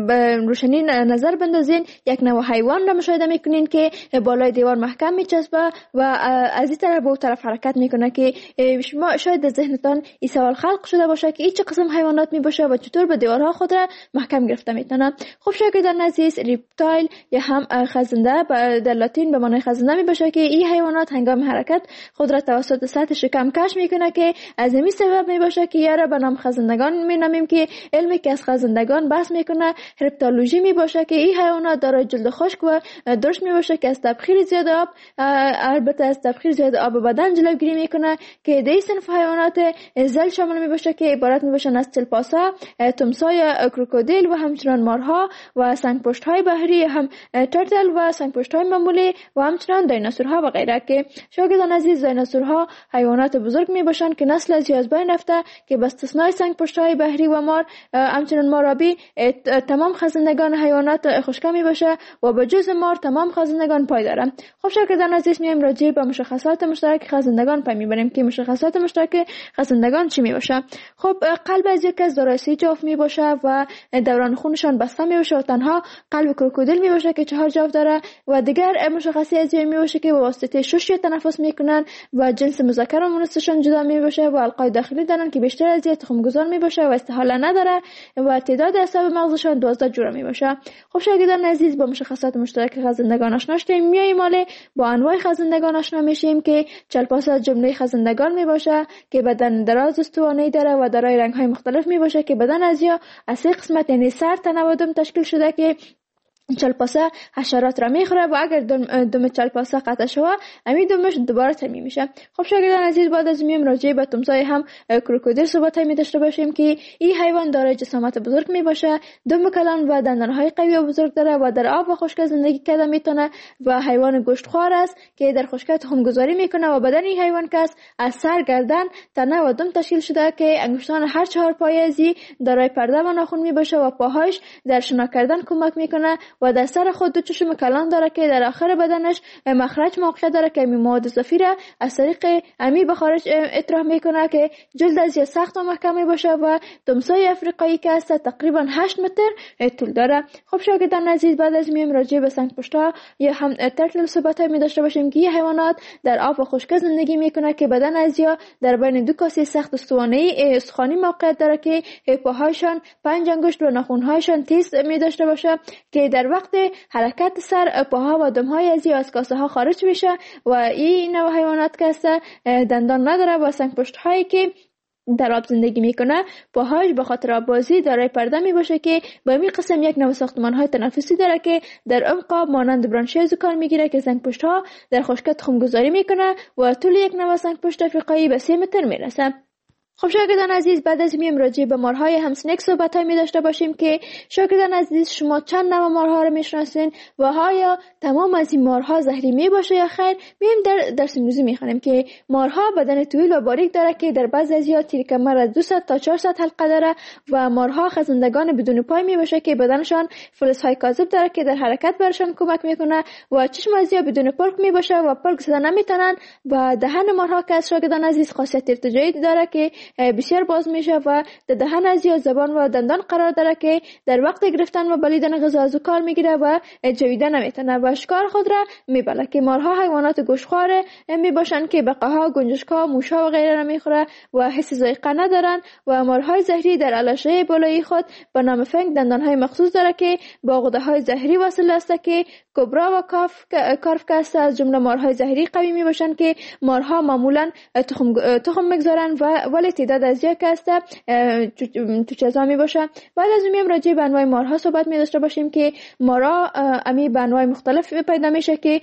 روشنی نظر بندازین یک نوع حیوان را مشاهده میکنین که بالای دیوار محکم میچسبه و از این طرف به اون طرف حرکت میکنه که شما شاید در ذهنتان این سوال خلق شده باشه که این چه قسم حیوانات میباشه و چطور به دیوارها خود را محکم گرفته میتونه. خب شاگردان عزیز، ریپتایل یا هم خزنده در لاتین به معنای خزنده میباشه که این حیوانات هنگام حرکت خود را توسط سطح شکم کش میکنه که از این سبب می باشه که یاره به نام خزندگان می نامیم که علمی که از خزندگان بحث میکنه هرپتولوژی می باشه که این حیوانات دارای جلد خشک و درشت می باشه که از تبخیر زیاد آب البته از تبخیر زیاد آب بدن جلوگیری میکنه که در این صنف حیوانات زل شامل می باشه که عبارت می باشن از چلپاسا، تمسای کروکودیل و همچنان مارها و سنگپشت های بحری هم ترتل و سنگپشت های معمولی و همچنان دیناسورها و غیره که شاگردان عزیز دیناسورها حیوانات بزرگ می باشن که نسل از از بین رفته که به استثنای سنگپشت‌های بحری و مار همچنین مارابی تمام خزندگان حیوانات خشکی می باشه و به جز مار تمام خزندگان پای دارن. خب شاگردان عزیز میایم راجع به مشخصات مشترک خزندگان پای میبریم که مشخصات مشترک خزندگان چی می باشه. خب قلب از یک از دارای سی جوف می باشه و دوران خونشان بسته می باشه و تنها قلب کروکودیل می باشه که چهار جوف داره و دیگر مشخصی از می باشه که به واسطه شش تنفس میکنن و جنس مذکر و مؤنثشان جدا می باشه و القای داخلی دارن که بیشتر از یک تخم گذار می باشه و استحاله نداره و تعداد اعصاب مغزشان دوازده جوره می باشه. خب شاگردان عزیز با مشخصات مشترک خزندگان آشنا شدیم، میایم مال با انواع خزندگان آشنا میشیم که چلپاس از جمله خزندگان می باشه که بدن دراز استوانه‌ای داره و دارای رنگ‌های مختلف می باشه که بدن از یا از سه قسمت یعنی سر، تن و دم تشکیل شده که چلپاسه حشرات را میخوره و اگر دم, دم چلپاسه قطع شوه امی دمش دوباره تمی میشه. خب شاگردان عزیز بعد از میم راجع به تمسای هم کروکودیل صحبت می داشته باشیم که این حیوان دارای جسامت بزرگ می باشه، دم کلان و دندانهای قوی و بزرگ داره و در آب و خشک زندگی کرده میتونه و حیوان گوشتخوار است که در خشکی تخم گذاری میکنه و بدن این حیوان کس از سر، گردن، تنه و دم تشکیل شده که انگشتان هر چهار پایه ازی دارای پرده و ناخن می باشه و پاهاش در شنا کردن کمک میکنه و در سر خود دو چشم کلان داره که در آخر بدنش مخرج موقع داره که می مواد اضافی را از طریق امی به خارج اطراح میکنه که جلد از سخت و محکم باشه و تمسای افریقایی که است تقریبا هشت متر طول داره. خب شاگردان عزیز بعد از میم راجع به سنگپشتا یا هم ترتل صحبت می داشته باشیم که حیوانات در آب و خشک زندگی میکنه که بدن از یا در بین دو کاسه سخت استوانه‌ای استخوانی موقع داره که پاهایشان پنج انگشت و ناخن‌هایشان تیز می داشته باشه که در وقت حرکت سر، پاها و دمهای از از کاسه ها خارج میشه و این نوع حیوانات که دندان نداره و سنگپشت هایی که در آب زندگی میکنه پاهاش به خاطر آببازی دارای پرده می باشه که با این قسم یک نوع ساختمان های تنفسی داره که در عمق آب مانند برانشی از کار میگیره که سنگپشت ها در خشکی تخم گذاری میکنه و طول یک نوع سنگپشت افریقایی به سه متر میرسه. خب شاگردان عزیز بعد از میم راجع به مارهای همسنک صحبت های می داشته باشیم که شاگردان عزیز شما چند نوع مارها رو میشناسین و آیا تمام از این مارها زهری می باشه یا خیر؟ میم در درس امروزی میخوانیم که مارها بدن طویل و باریک داره که در بعضی از یا تیر کمر از دویست تا چهارصد حلقه داره و مارها خزندگان بدون پای می باشه که بدنشان فلز های کاذب داره که در حرکت برشان کمک میکنه و چشم از یا بدون پلک می باشه و پلک زدن نمیتونن و دهن مارها که از شاگردان عزیز خاصیت ارتجاعی داره که بسیار باز میشه و در دهن از یا زبان و دندان قرار داره که در وقت گرفتن و بلیدن غذا از کار میگیره و جویده نمیتونه و شکار خود را میبله. که مارها حیوانات گوشتخوار میباشن که بقاها، گنجشکا، موشا و غیره نمیخوره و حس ذائقه ندارن و مارهای زهری در علشه بالایی خود به نام فنگ دندانهای مخصوص داره که با غده های زهری وصل است که کبرا و کاف کارف کاسته از جمله مارهای زهری قوی می باشند که مارها معمولا تخم تخم میگذارن و ولی تعداد از یک کاسته تو چیزا می باشه. بعد از اون راجع به انواع مارها صحبت می داشته باشیم که مارها امی به انواع مختلف پیدا میشه که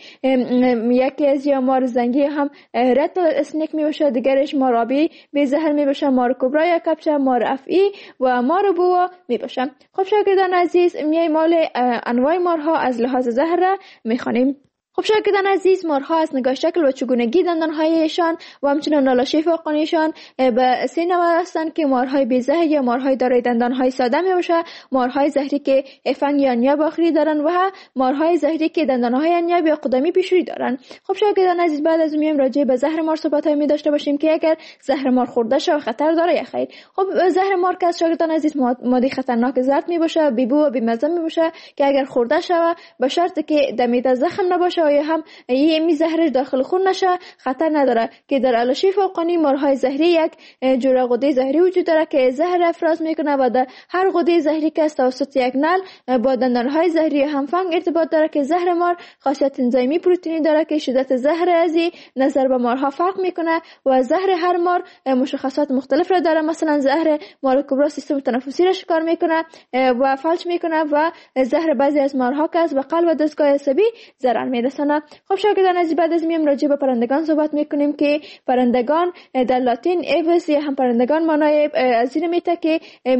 یکی از یا مار زنگی هم رد اسنیک می باشه، دیگرش مار آبی به زهر می باشه، مار کبرا یا کپچه، مار افعی و مار بوا می باشه. خب شاگردان عزیز، می مال انواع مارها از لحاظ زهر میخوانیم. خب شاگردان عزیز، مارها از نگاه شکل و چگونگی دندانهایشان و همچنین نالشی فوقانیشان به سه نوع هستند که مارهای بیزهر یا مارهای دارای دندانهای ساده میباشه، مارهای زهری که فنگ یا نیاب آخری دارن و مارهای زهری که دندانهای نیاب یا قدمی پیشویی دارن. خب شاگردان عزیز، بعد از میام راجع به زهر مار صحبت می داشته باشیم که اگر زهر مار خورده شود خطر داره یا خیر. خب زهر مار که از شاگردان عزیز ماده خطرناک زرد میباشه، بیبو و بیمزه میباشه که اگر خورده شود به شرطی که دمیده زخم نباشه یا هم یه می زهرش داخل خون نشه خطر نداره. که در علشه فوقانی مارهای زهری یک جوره غده زهری وجود داره که زهر افراز میکنه و در هر غده زهری که از توسط یک نل با دندانهای زهری هم فنگ ارتباط داره. که زهر مار خاصیت انزیمی پروتئینی داره که شدت زهر ازی نظر به مارها فرق میکنه و زهر هر مار مشخصات مختلف را داره. مثلا زهر مار کبرا سیستم تنفسی را شکار میکنه و فلج میکنه و زهر بعضی از مارها که از به قلب و دستگاه عصبی ضرر میرسونه. خب شاگردان عزیز، بعد از میم راجع به پرندگان صحبت میکنیم که پرندگان در لاتین ایوس یا هم پرندگان معنای از این میته که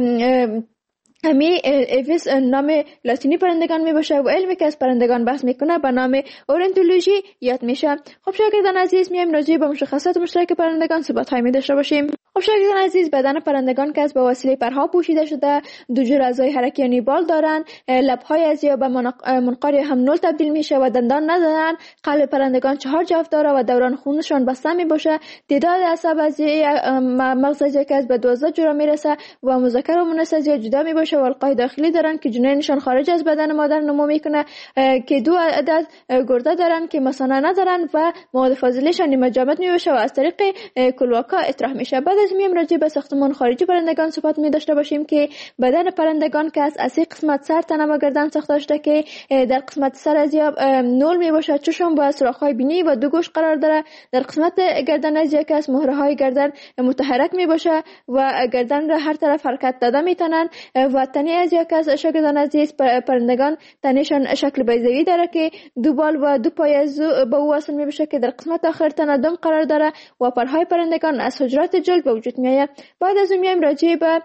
همی ایوس نام لاتینی پرندگان می باشه و علمی که از پرندگان بحث میکنه به نام اورنتولوژی یاد میشه. خب شاگردان عزیز، میایم راجع به مشخصات مشترک پرندگان صحبت های می داشته باشیم. خب شاگردان عزیز، بدن پرندگان که از به وسیله پرها پوشیده شده دو جور اعضای حرکی یعنی بال دارن، لبهای از یا به منقار هم نول تبدیل میشه و دندان ندارن. قلب پرندگان چهار جفت داره و دوران خونشان بسته می باشه. تعداد عصب از مغز از یک از به دوازده جوره میرسه و مذکر و مؤنث از جدا می باشه و القای داخلی دارن که جنینشان خارج از بدن مادر نمو میکنه. که دو عدد گرده دارن که مثانه ندارن و مواد فاضلهشان نیمه جامد می باشه و از طریق کلواکا اطراح میشه. بعد از میم راجع به ساختمان خارجی پرندگان صحبت می داشته باشیم که بدن پرندگان که از اسی قسمت سر، تنه و گردن ساخته شده که در قسمت سر از یا نول می باشه، چشم با سوراخ‌های بینی و دو گوش قرار داره. در قسمت گردن از یک از مهره‌های گردن متحرک می باشه و گردن را هر طرف حرکت داده میتونن و تنه از یک از شاگردان عزیز پرندگان تنشان شکل بیضوی داره که دو بال و دو پای از به او وصل می بشه که در قسمت آخر تنه دم قرار داره و پرهای پرندگان از حجرات جلد به وجود میاد. بعد از اون میایم راجع به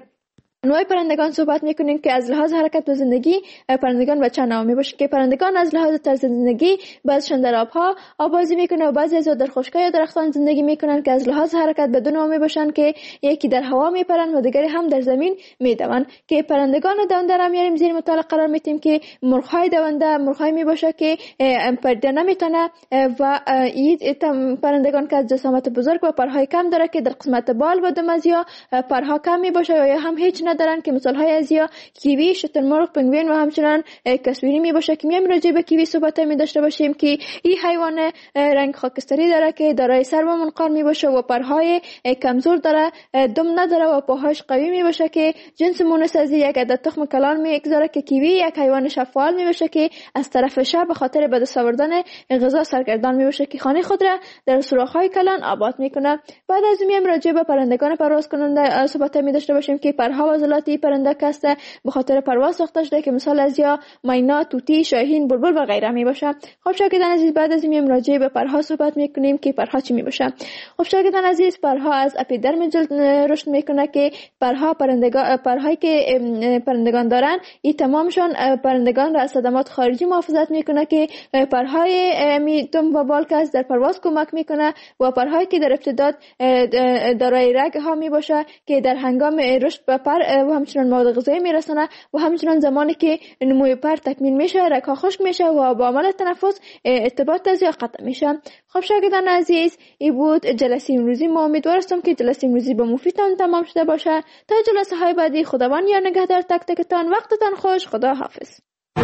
نوع پرندگان صحبت میکنیم که از لحاظ حرکت و زندگی پرندگان به چند نوع میباشه. که پرندگان از لحاظ طرز زندگی بعضیشون در آبها آبازی میکنه و بعضی از در خشکای یا درختان زندگی میکنن که از لحاظ حرکت به دو نوع میباشن که یکی در هوا میپرن و دیگری هم در زمین میدون. که پرندگان دونده را میاریم زیر مطالعه قرار میدیم که مرغ‌های دونده مرغ‌های میباشه که پرنده نمیتونه و این پرندگان که از جسامت بزرگ و پرهای کم داره که در قسمت بال و دمزیا پرها کم میباشه یا هم هیچ ندارن که مثال های از یا کیوی، شترمرغ، پنگوئن و همچنان کاسبیری می باشه. که میام راجع به کیوی صحبت می داشته باشیم که این حیوان رنگ خاکستری داره که دارای سر و منقار می باشه و پرهای کمزور داره، دم نداره و پاهاش قوی می باشه که جنس مونس از یک عدد تخم کلان می گذاره. که کیوی یک حیوان شفاعل می باشه که از طرف شب به خاطر به دست آوردن غذا سرگردان می باشه که خانه خود را در سوراخ های کلان آباد میکنه. بعد از میام راجع به پرندگان پرواز کننده صحبت می داشته باشیم که پرها عضلاتی پرنده کسته به خاطر پرواز ساخته شده که مثال از یا مینا، طوطی، شاهین، بلبل و غیره می باشه. خب شاگردان عزیز، بعد از این راجع به پرها صحبت میکنیم که پرها چی می باشه. خب شاگردان عزیز، پرها از اپیدرم جلد رشد میکنه که پرها پرندگان پرهایی که پرندگان دارن این تمامشون پرندگان را از صدمات خارجی محافظت میکنه. که پرهای می دم و بال که در پرواز کمک میکنه و پرهایی که در ابتداد دارای رگ ها می باشه که در هنگام رشد به پر و همچنان مواد غذایی میرسانه و همچنان زمانی که نموی پر تکمیل میشه رگ‌ها خشک میشه و با عمل تنفس ارتباط از یا قطع میشه. خب شاگردان عزیز، این بود جلسه امروزی. ما امیدوار هستم که جلسه امروزی به مفیدتان تمام شده باشه. تا جلسه های بعدی خداوند یا نگهدار تک تکتان. وقتتان خوش. خدا حافظ.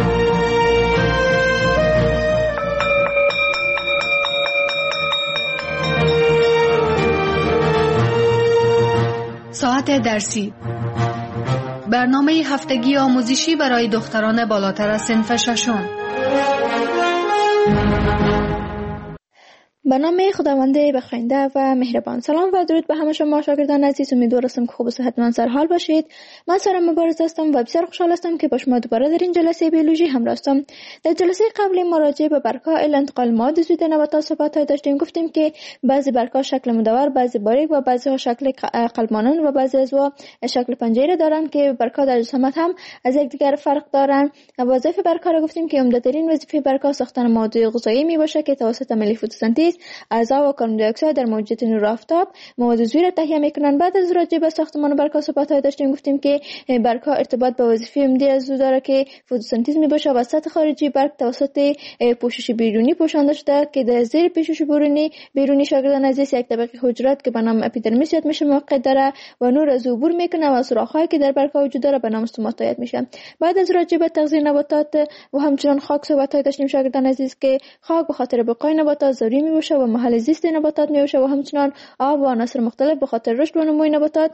ساعت درسی، برنامه هفتگی آموزشی برای دختران بالاتر از صنف ششم. به نام خداوند بخشنده و مهربان. سلام و درود به همه شما شاگردان عزیز. امیدوار هستم که خوب و صحتمند سر حال باشید. من سارا مبارز هستم و بسیار خوشحال هستم که با شما دوباره در این جلسه بیولوژی همراه هستم. در جلسه قبلی ما راجع به برگ‌ها انتقال مواد زود نباتات صحبت داشتیم. گفتیم که بعضی برگ‌ها شکل مدور، بعضی باریک و بعضی ها شکل قلب مانند و بعضی از وا شکل پنجره دارند که برگ‌ها در جسامت هم از یکدیگر فرق دارند. وظایف برگ‌ها را گفتیم که عمده‌ترین وظیفه برگ‌ها ساختن مواد غذایی میباشه که توسط عملیه فتوسنتز اعضا و کاربن دی اکساید در موجودیت نور آفتاب مواد عضوی را تهیه میکنند. بعد از راجع به ساختمان برگ‌ها صحبت داشتیم. گفتیم که برگ‌ها ارتباط با وظیفه عمده عضو داره که فتوسنتز میباشه و سطح خارجی برگ توسط پوشش بیرونی پوشانده شده که در زیر پوشش بیرونی بیرونی شاگردان عزیز یک طبقه حجرات که به نام اپیدرمیس یاد میشه موقع داره و نور از عبور میکنه و سوراخ‌هایی که در برگ‌ها وجود داره به نام استوماتا یاد میشه. بعد از راجع به تغذیه نباتات و همچنان خاک صحبت داشتیم شاگردان عزیز که خاک به خاطر بقای نباتات ضروری میباشه و محل زیست نباتات میباشه و همچنان آب و عناصر مختلف به خاطر رشد و نمو نباتات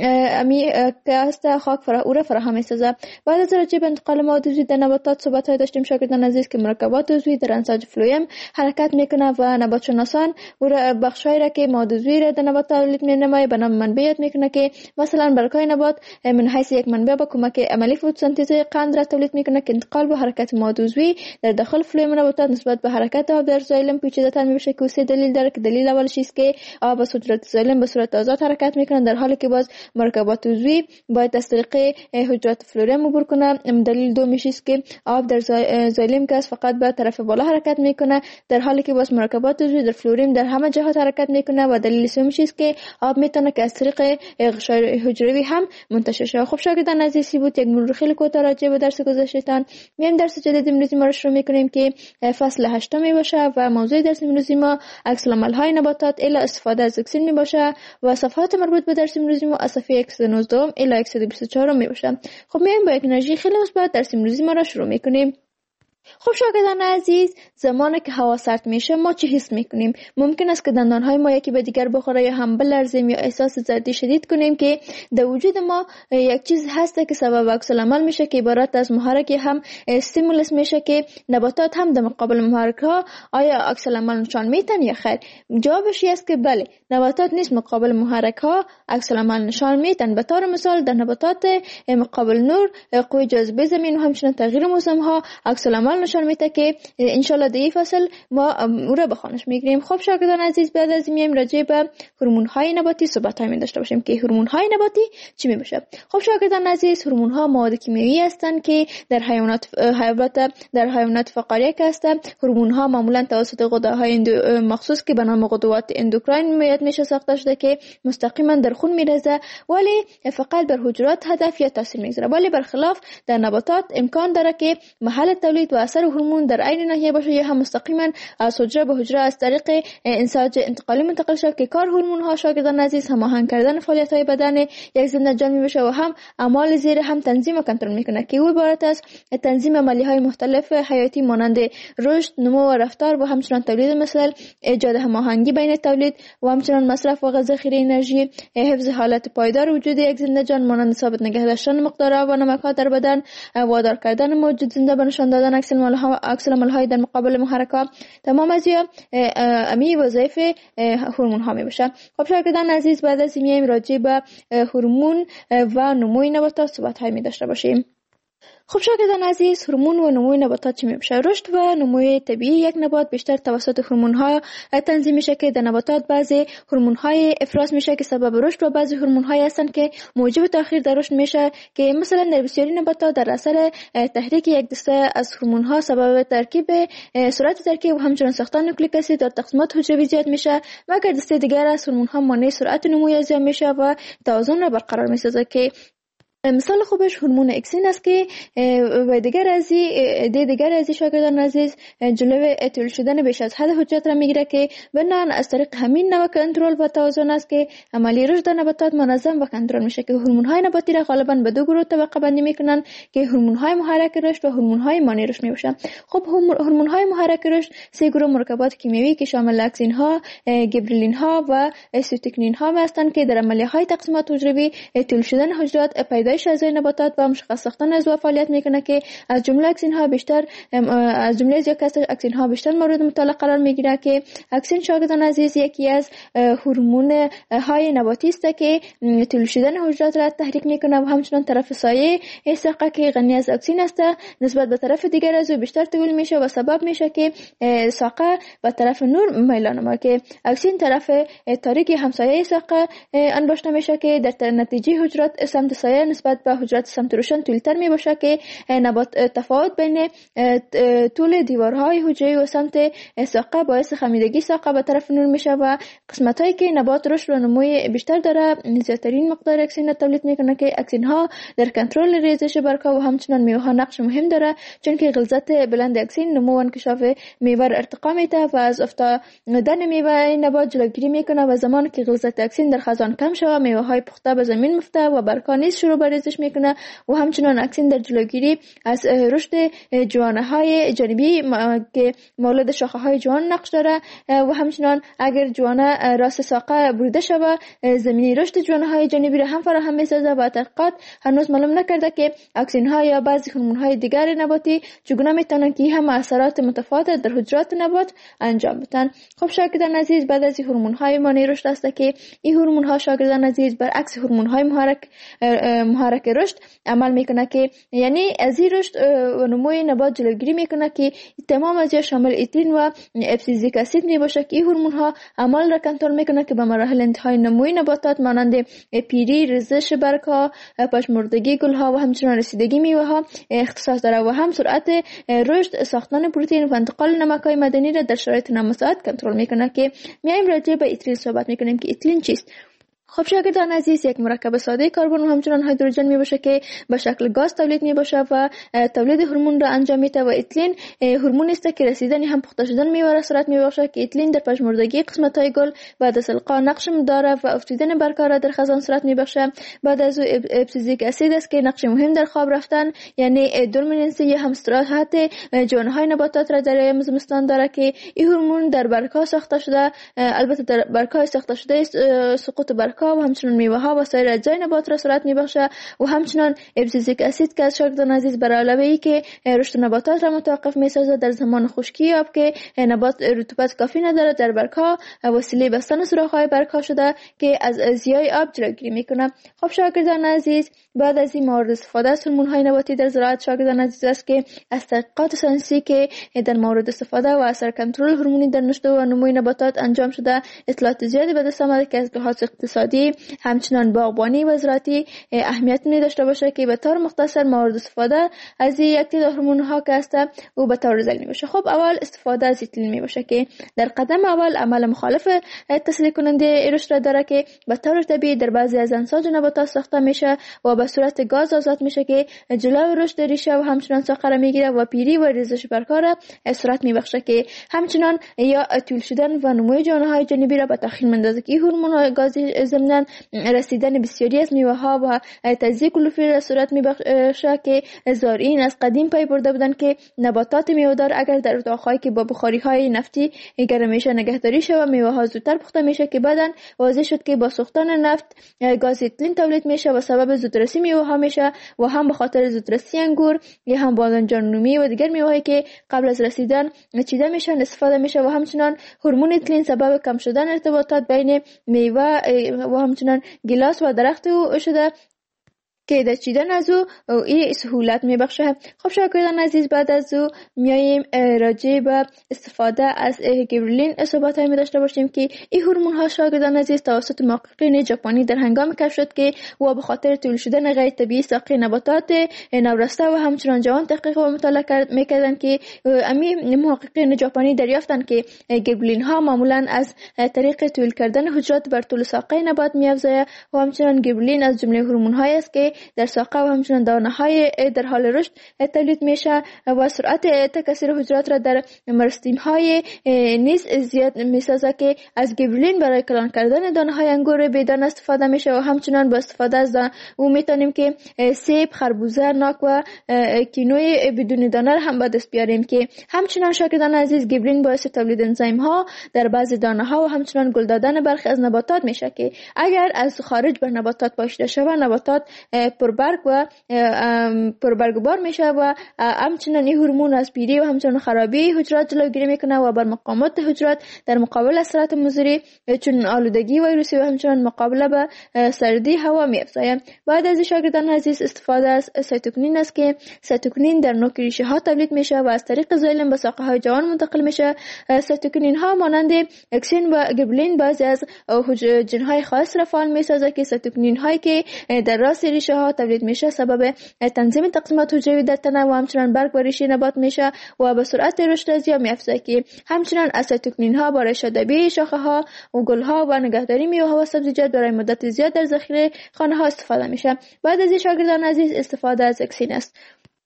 امی که است خاک فرا او را فراهم میسازه. بعد از راجع به انتقال مواد عضوی در نباتات صحبت داشتیم شاگردان عزیز که مرکبات عضوی در انساج فلویم حرکت میکنه و نبات شناسان او را بخشایی را که مواد عضوی را در نبات تولید مینماید به نام منبع یاد میکنه که مثلا برگ‌های نبات من حیث یک منبع با کمک عملی فتوسنتز قند را تولید میکنه که انتقال و حرکت مواد عضوی در داخل فلویم نباتات نسبت به حرکت آب در زایلم پیچیده‌تر میشه که سه دلیل داره که دلیل اولش است که آب به صورت زایلم به صورت آزاد حرکت میکنه در حالی که باز مرکبات عضوی باید از طریق حجرات فلوریم عبور کنه. دلیل دومیش است که آب در زایلم که فقط به طرف بالا حرکت میکنه در حالی که باز مرکبات عضوی در فلوریم در همه جهات حرکت میکنه و دلیل سومیش است که آب میتونه که از طریق غشای حجروی هم منتشر شه. خب شاگردان عزیزی بود یک مرور خیلی کوتاه راجع به درس گذشته‌تان. میایم درس جدید امروزی ما رو شروع میکنیم که فصل هشتم باشه و موضوع درس امروزی ما عکس‌العمل‌های نباتات الی استفاده از اکسید می باشه و صفحات مربوط به درس امروزی ما از صفحه صد و نوزده الی صد و بیست و چهار می باشه. خب میایم با یک انرژی خیلی مثبت درس امروزی ما را شروع میکنیم. خب شاگردان عزیز، زمانی که هوا سرد میشه ما چی حس میکنیم؟ ممکن است که دندانهای ما یکی به دیگر بخوره یا هم بلرزیم یا احساس زردی شدید کنیم که در وجود ما یک چیز هست که سبب عکس‌العمل میشه که عبارت از محرک هم استیمولس میشه که نباتات هم در مقابل محرک ها آیا عکس‌العمل نشان میتن یا خیر؟ جوابش است که بله، نباتات نیست مقابل محرک ها عکس‌العمل نشان میتن. به طور مثال در نباتات مقابل نور قوه جاذبه زمین و همچنین تغییر موسم ها عکس‌العمل نشان میده که انشالله در این فصل ما او را به خوانش میگیریم. خب شاگردان عزیز، بعد از این میایم راجع به هورمون های نباتی صحبت های می داشته باشیم که هورمون های نباتی چی می باشه. خب شاگردان عزیز، هورمون ها مواد کیمیایی هستند که در حیوانات حیوانات در حیوانات فقاریه که هستند. هورمون ها معمولا توسط غده‌های مخصوص که به نام غدوات اندوکراین میاد میشه ساخته شده که مستقیما در خون میرزه ولی فقط بر حجرات هدف یا تاثیر میگذاره. ولی برخلاف در نباتات امکان داره که محل تولید و اثر هورمون در عین ناحیه باشه یا هم مستقیما از حجره به حجره از طریق انساج انتقالی منتقل شه که کار هورمون ها شاگردان عزیز هماهنگ کردن فعالیت های بدن یک زنده جان میشه و هم اعمال زیر هم تنظیم و کنترل میکنه که او عبارت از تنظیم عملی های مختلف حیاتی مانند رشد، نمو و رفتار و همچنین تولید مثل ایجاد هماهنگی بین تولید و همچنین مصرف و ذخیره انرژی، حفظ حالت پایدار وجود یک زنده جان مانند ثابت نگه داشتن مقدار آب و نمک ها در بدن، وادار کردن موجود زنده به نشان دادن عکس‌العمل‌های در مقابل محرکات. تمام از امی وظایف هورمون ها می باشه. خب شاگردان عزیز، بعد از این میایم راجع به هورمون و نموی نباتات صحبت های می داشته باشیم. خب شاگردان عزیز، هورمون و نموی نباتات چی میشه؟ رشد و نموی طبیعی یک نبات بیشتر توسط هورمون ها تنظیم میشه که در نباتات بعضی هورمون های افراز میشه که سبب رشد و بعضی هورمون های هستن که موجب تاخیر در رشد میشه که مثلا در بسیاری نباتات در اثر تحریک یک دسته از هورمون ها سبب ترکیب سرعت ترکیب و همچنین ساختن نوکلیک اسید در تقسیمات حجروی زیاد میشه و اگر دسته دیگر از هورمون ها مانع سرعت نمو زیاد میشه و توازن را برقرار میسازه که مثال خوبش هورمون اکسین است که و دیگر از دی دیگر از شاگردان عزیز جلوی تولید شدن بیش از حد حجرات را میگیره که بنان از طریق همین نوع کنترل و توازن است که عملی رشد نباتات منظم و کنترل میشه که هورمون های نباتی را غالبا به دو گروه طبقه بندی میکنن که هورمون های محرک رشد و هورمون های مانع رشد میباشن. خب هورمون های محرک رشد سه گروه مرکبات کیمیایی که شامل اکسین ها، گیبرلین ها و سیتوکینین ها هستند که در عملیه های تقسیمات حجروی تولید شدن حجرات، پیدایش اعضای نباتات و مشخص ساختن عضو فعالیت میکنه که از جمله اکسین ها بیشتر از جمله زیادت اکسین ها بیشتر مورد مطالعه قرار میگیره که اکسین شاگردان عزیز یکی از هورمون های نباتی است که تولید شدن حجرات را تحریک میکنه و همچنین طرف سایه ساقه که غنی از اکسین است نسبت به طرف دیگر عضو بیشتر تولید میشه و سبب میشه که ساقه به طرف نور میلان ما که اکسین طرف تاریک همسایه ساقه انباشته میشه که در نتیجه حجرات سمت سایه نسبت به حجرات سمت روشن طولتر می باشه که نبات تفاوت بین طول دیوارهای حجره و سمت ساقه باعث خمیدگی ساقه به طرف نور میشه و قسمت هایی که نبات رشد و نموی بیشتر داره زیادترین مقدار اکسین تولید میکنه که اکسین ها در کنترل ریزش برگها و همچنین میوه ها نقش مهم داره چون که غلظت بلند اکسین نمو و انکشاف میوه ارتقا میده و از افتادن میوه نبات جلوگیری میکنه و زمانی که غلظت اکسین در خزان کم شوه میوه های پخته به زمین میفته و برگها نیز شروع به ریزش میکنه و همچنین اکسین در جلوگیری از رشد جوانه های جانبی که مولد شاخه های جوان نقش داره و همچنین اگر جوانه راست ساقه بریده شود زمینی رشد جوانه های جانبی را هم فراهم میسازه و تحقیقات هنوز معلوم نکرده که اکسین ها یا بعضی هورمون های دیگر نباتی چگونه میتونن که هم اثرات متفاوت در حجرات نبات انجام بدن. خب شاگردان عزیز بعد از هورمون های مانع رشد است که این هورمون ها شاگردان عزیز برعکس هورمون های محرک محرک رشد عمل میکنه که یعنی از این رشد و نموی نبات جلوگیری میکنه که تمام از شامل ایترین و ابسیزیک اسید می باشه که این هورمون ها عمل را کنترل میکنه که به مراحل انتهای نموی نباتات مانند پیری، ریزش برگها، پژمردگی گلها و همچنین رسیدگی میوه ها اختصاص داره و هم سرعت رشد، ساختن پروتئین و انتقال نمک‌های معدنی را در شرایط نامساعد کنترل میکنه که میایم راجع به ایترین صحبت میکنیم که ایترین چیست. خب شاگردان عزیز یک مرکب ساده کربن و همچنین هیدروژن می باشه که به شکل گاز تولید می باشه و تولید هورمون را انجام میده و ایتیلین هورمون است که رسیدن هم پخته شدن میوه را صورت می باشه که ایتیلین در پژمردگی قسمت های گل بعد از القا نقش داره و افتیدن برگها را در خزان صورت می باشه. بعد از او ابسیزیک اسید است که نقش مهم در خواب رفتن یعنی دورمیننسی یا هم استراحت جوانه های نباتات را در ایام زمستان داره که این هورمون در برگها ساخته شده، البته در برگها ساخته شده سقوط برگها و همچنین میوه ها و سایر اجزای نبات را صورت میبخشه و همچنین ابسیزیک اسید که از شاگردان عزیز برای علاوه ای که رشد نباتات را متوقف میسازه در زمان خشکی آب که نبات رطوبت کافی نداره در برگها وسیله بستن سوراخ‌های برگها شده که از ضیاع آب جلوگیری میکنه. خب شاگردان عزیز بعد از این مورد استفاده از هورمون‌های نباتی در زراعت شاگردان عزیز است که از تحقیقات ساینسی که در مورد استفاده و اثر کنترل هورمونی در نشو و نموی نباتات انجام شده اطلاعات زیادی به دست آمده که از لحاظ اقتصادی همچنین باغبانی و زراعتی اهمیت می داشته باشه که به طور مختصر مورد استفاده از یک تعداد هورمون‌ها که است او به طور زمینی باشه. خب اول استفاده از ایتیلین می باشه که در قدم اول عمل مخالف تسریع کننده رشد را داره که به طور طبیعی در بعضی از انساج نباتات ساخته میشه و به صورت گاز آزاد میشه که جلو رشد ریشه و همچنین ساقه را میگیره و پیری و ریزش برگها را صورت میبخشه که همچنین یا طول شدن و نموی جوانه‌های جانبی را به تأخیر میندازه که هورمون‌های گازی ضمن رسیدن بسیاری از میوه ها و تجزیه کلوروفیل را صورت میبخشه که زارعین از قدیم پی برده بودن که نباتات میوه‌دار اگر در اتاق‌هایی که با بخاری‌های نفتی گرمیشه نگهداری شود میوه ها زودتر پخته میشه که بعداً واضح شد که با سوختن نفت گاز ایتیلین تولید میشه و سبب زودرسی میوه ها میشه و هم به خاطر زودرسی انگور یا هم بادنجان‌نومی و دیگر میوه‌هایی که قبل از رسیدن چیده میشن استفاده میشه و همچنین هورمون ایتیلین سبب کم شدن ارتباطات بین میوه و همچنین گیلاس و درخت او شده که در چیدن از او این سهولت میبخشه. خب شاگردان عزیز بعد از او میاییم راجع به استفاده از گیبرلین صحبت های می داشته باشیم که این هورمون ها شاگردان عزیز توسط محققین ژاپنی در هنگام کشف شد که و به خاطر تولید شدن غیر طبیعی ساقه نباتات نورسته و همچنان جوان تحقیق و مطالعه میکردن که امی محققین ژاپنی دریافتن که گیبرلین ها معمولا از طریق تولید کردن حجرات بر طول ساقه نبات میافزاید و همچنان گیبرلین از جمله هورمون هایی است که که در ساقه و همچنان دانه های در حال رشد تولید میشه و سرعت تکثیر حجرات را در مرستین های نیز زیاد میسازه که از گیبرلین برای کلان کردن دانه های انگور بیدان استفاده میشه و همچنان با استفاده از دانه و میتونیم که سیب، خربوزه، ناک و کینوی بدون دانه هم به دست بیاریم که همچنان شاگردان عزیز گیبرلین باعث تولید انزیم ها در بعضی دانه ها و همچنان گل دادن برخی از نباتات میشه که اگر از خارج بر نباتات پاشیده شود نباتات پربرگ و پربرگبار میشه و همچنان این هورمون از پیری و همچنان خرابی حجرات جلوگیری میکنه و بر مقاومت حجرات در مقابل اثرات مضری چون آلودگی ویروسی و همچنان مقابله به سردی هوا میافزاید. بعد از شاگردان عزیز استفاده از سایتوکینین است که سایتوکینین در نوک ریشه ها تولید میشه و از طریق زایلم به ساقه های جوان منتقل میشه. سایتوکینین ها مانند اکسین و گیبرلین بعضی از جن های خاص را فعال میسازه که سایتوکینین هایی که در راس ریشه ها تولید میشه سبب تنظیم تقسیمات حجروی در تنه و همچنان برگ و ریشه نبات میشه و به سرعت رشد ازیا میافزاید که همچنان از سایتوکینین ها برای شادابی شاخه ها و گل ها و نگهداری میوه ها و سبزیجات برای مدت زیاد در ذخیره خانه ها استفاده میشه. بعد از شاگردان عزیز استفاده از اکسین است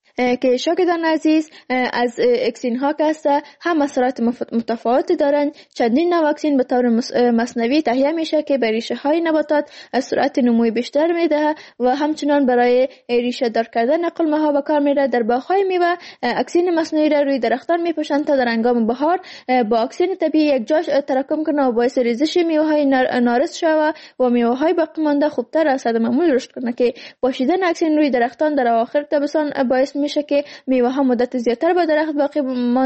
که شاگردان عزیز از اکسین ها که است هم اثرات متفاوتی دارند. چندین نوع اکسین به طور مصنوعی تهیه میشه که به ریشه های نباتات سرعت نموی بیشتر میده و همچنان برای ریشه دار کردن قلمه ها به کار میره. در باغ های میوه اکسین مصنوعی را روی درختان میپوشند تا در هنگام بهار با اکسین طبیعی یک جاش تراکم کنه و باعث ریزش میوه های نارس شود و میوه های باقی مانده خوبتر از حد معمول رشد کنه که پاشیدن اکسین روی درختان در اواخر تابستان باعث میشه که میوه ها مدت زیادتر به درخت باقی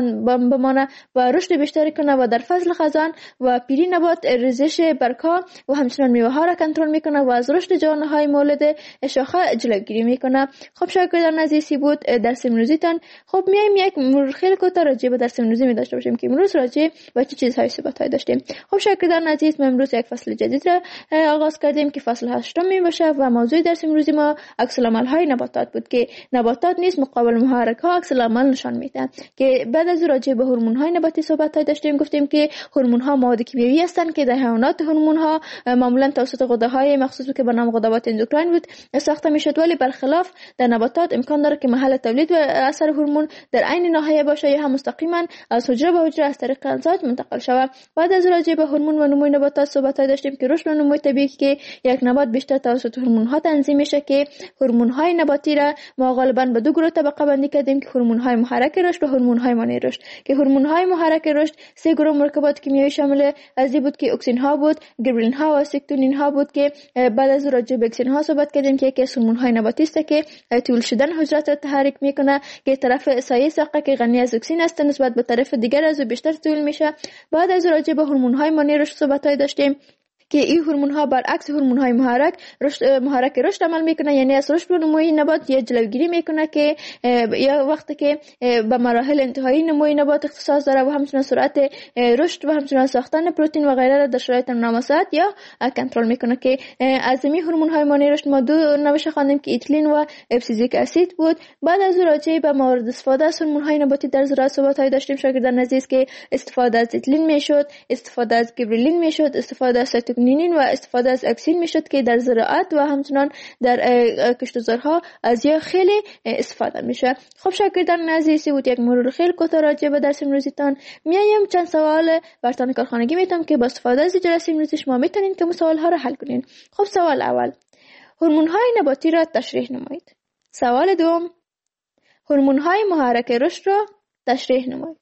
بمانه و رشد بیشتری کنه و در فصل خزان و پیری نبات ریزش برگ‌ها و همچنان میوه ها را کنترل میکنه و از رشد جوانه های مولد شاخه جلوگیری میکنه. خب شاگردان عزیزی بود درس امروزیتان. خب میایم یک مرور خیلی کوتاه راجع به درس امروزی می داشته باشیم که امروز راجع به چه چیزهای صحبت داشتیم. خب شاگردان عزیز ما امروز یک فصل جدید را آغاز کردیم که فصل هشتم می باشه و موضوع درس امروزی ما عکس العمل های نباتات بود که نباتات نیز مقابل محرک ها عکس العمل نشان میدن که بعد از راجع به هورمون های نباتی صحبت داشتیم. گفتیم که هورمون ها مواد کیمیایی هستند که در حیوانات هورمون ها معمولا توسط غده های مخصوص که به نام غدوات اندوکراین بود ساخته میشد، ولی برخلاف در نباتات امکان داره که محل تولید و اثر هورمون در عین ناحیه باشه یا هم مستقیما از حجره به حجره از طریق غذات منتقل شود. بعد از راجع به هورمون و نموی نباتات صحبت داشتیم که رشد و نموی طبیعی که یک نبات بیشتر توسط هورمون ها تنظیم میشه که هورمون های نباتی را ما غالبا به دو گروه طبقه بندی کردیم که هورمون های محرک رشد و هورمون های مانع رشد که هورمون های محرک رشد سه گروه مرکبات کیمیایی شامل از این بود که اکسین ها بود، گیبرلین ها و سیکتونین ها بود که بعد از راجع به اکسین ها صحبت کردیم که یکی از هورمون های نباتی است که طول شدن حجرات را تحریک میکنه که طرف سایه ساقه که غنی از اکسین است نسبت به طرف دیگر از بیشتر طول میشه. بعد از راجع به هورمون های مانع رشد صحبت داشتیم که این هورمون ها برعکس هورمون های محرک رشد محرک رشد عمل میکنه، یعنی از رشد و نموی نبات یا جلوگیری میکنه که یا وقتی که به مراحل انتهایی نموی نبات اختصاص داره و همچنین سرعت رشد و همچنین ساختن پروتئین و غیره را در شرایط نامساعد یا کنترل میکنه که از این هورمون های مانع رشد ما دو نوش خواندیم که ایتیلین و ابسیزیک اسید بود. بعد از راجع به موارد استفاده از هورمون های نباتی در زراعت صحبت های داشتیم شاگردان عزیز که استفاده از ایتیلین میشد، استفاده از گیبرلین میشد، استفاده از نین و استفاده از اکسین میشد که در زراعت و همچنان در کشتزارها از یا خیلی استفاده میشه. خب شاگردان عزیزی بود یک مرور خیلی کوتاه راجع به درس امروزیتان. میایم چند سوال برتان کارخانگی میتونم که با استفاده از جلسه امروزی شما میتونین که سوال ها را حل کنین. خب سوال اول، هورمون های نباتی را تشریح نمایید. سوال دوم، هورمون های محرک رشد را تشریح نمایید.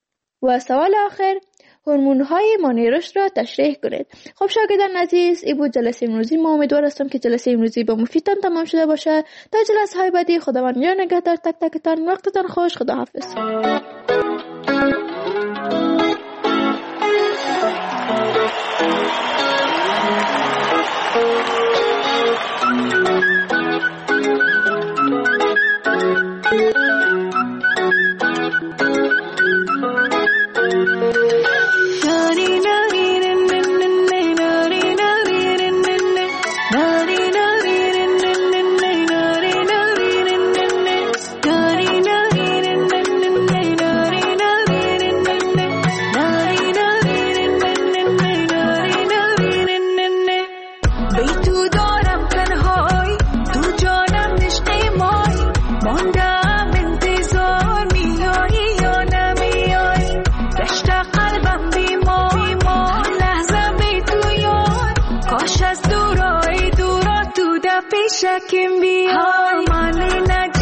و سوال آخر، هورمون های مانع رشد را تشریح کنید. خب شاگردان عزیز این بود جلسه امروزی. ما امیدوار هستم که جلسه امروزی با مفیدتان تمام شده باشه. تا جلسه های بعدی خداوند یار نگهدار تک تکتان. وقتتان خوش. خداحافظ. تو دارم تنهای تو جانم shakimbi mani na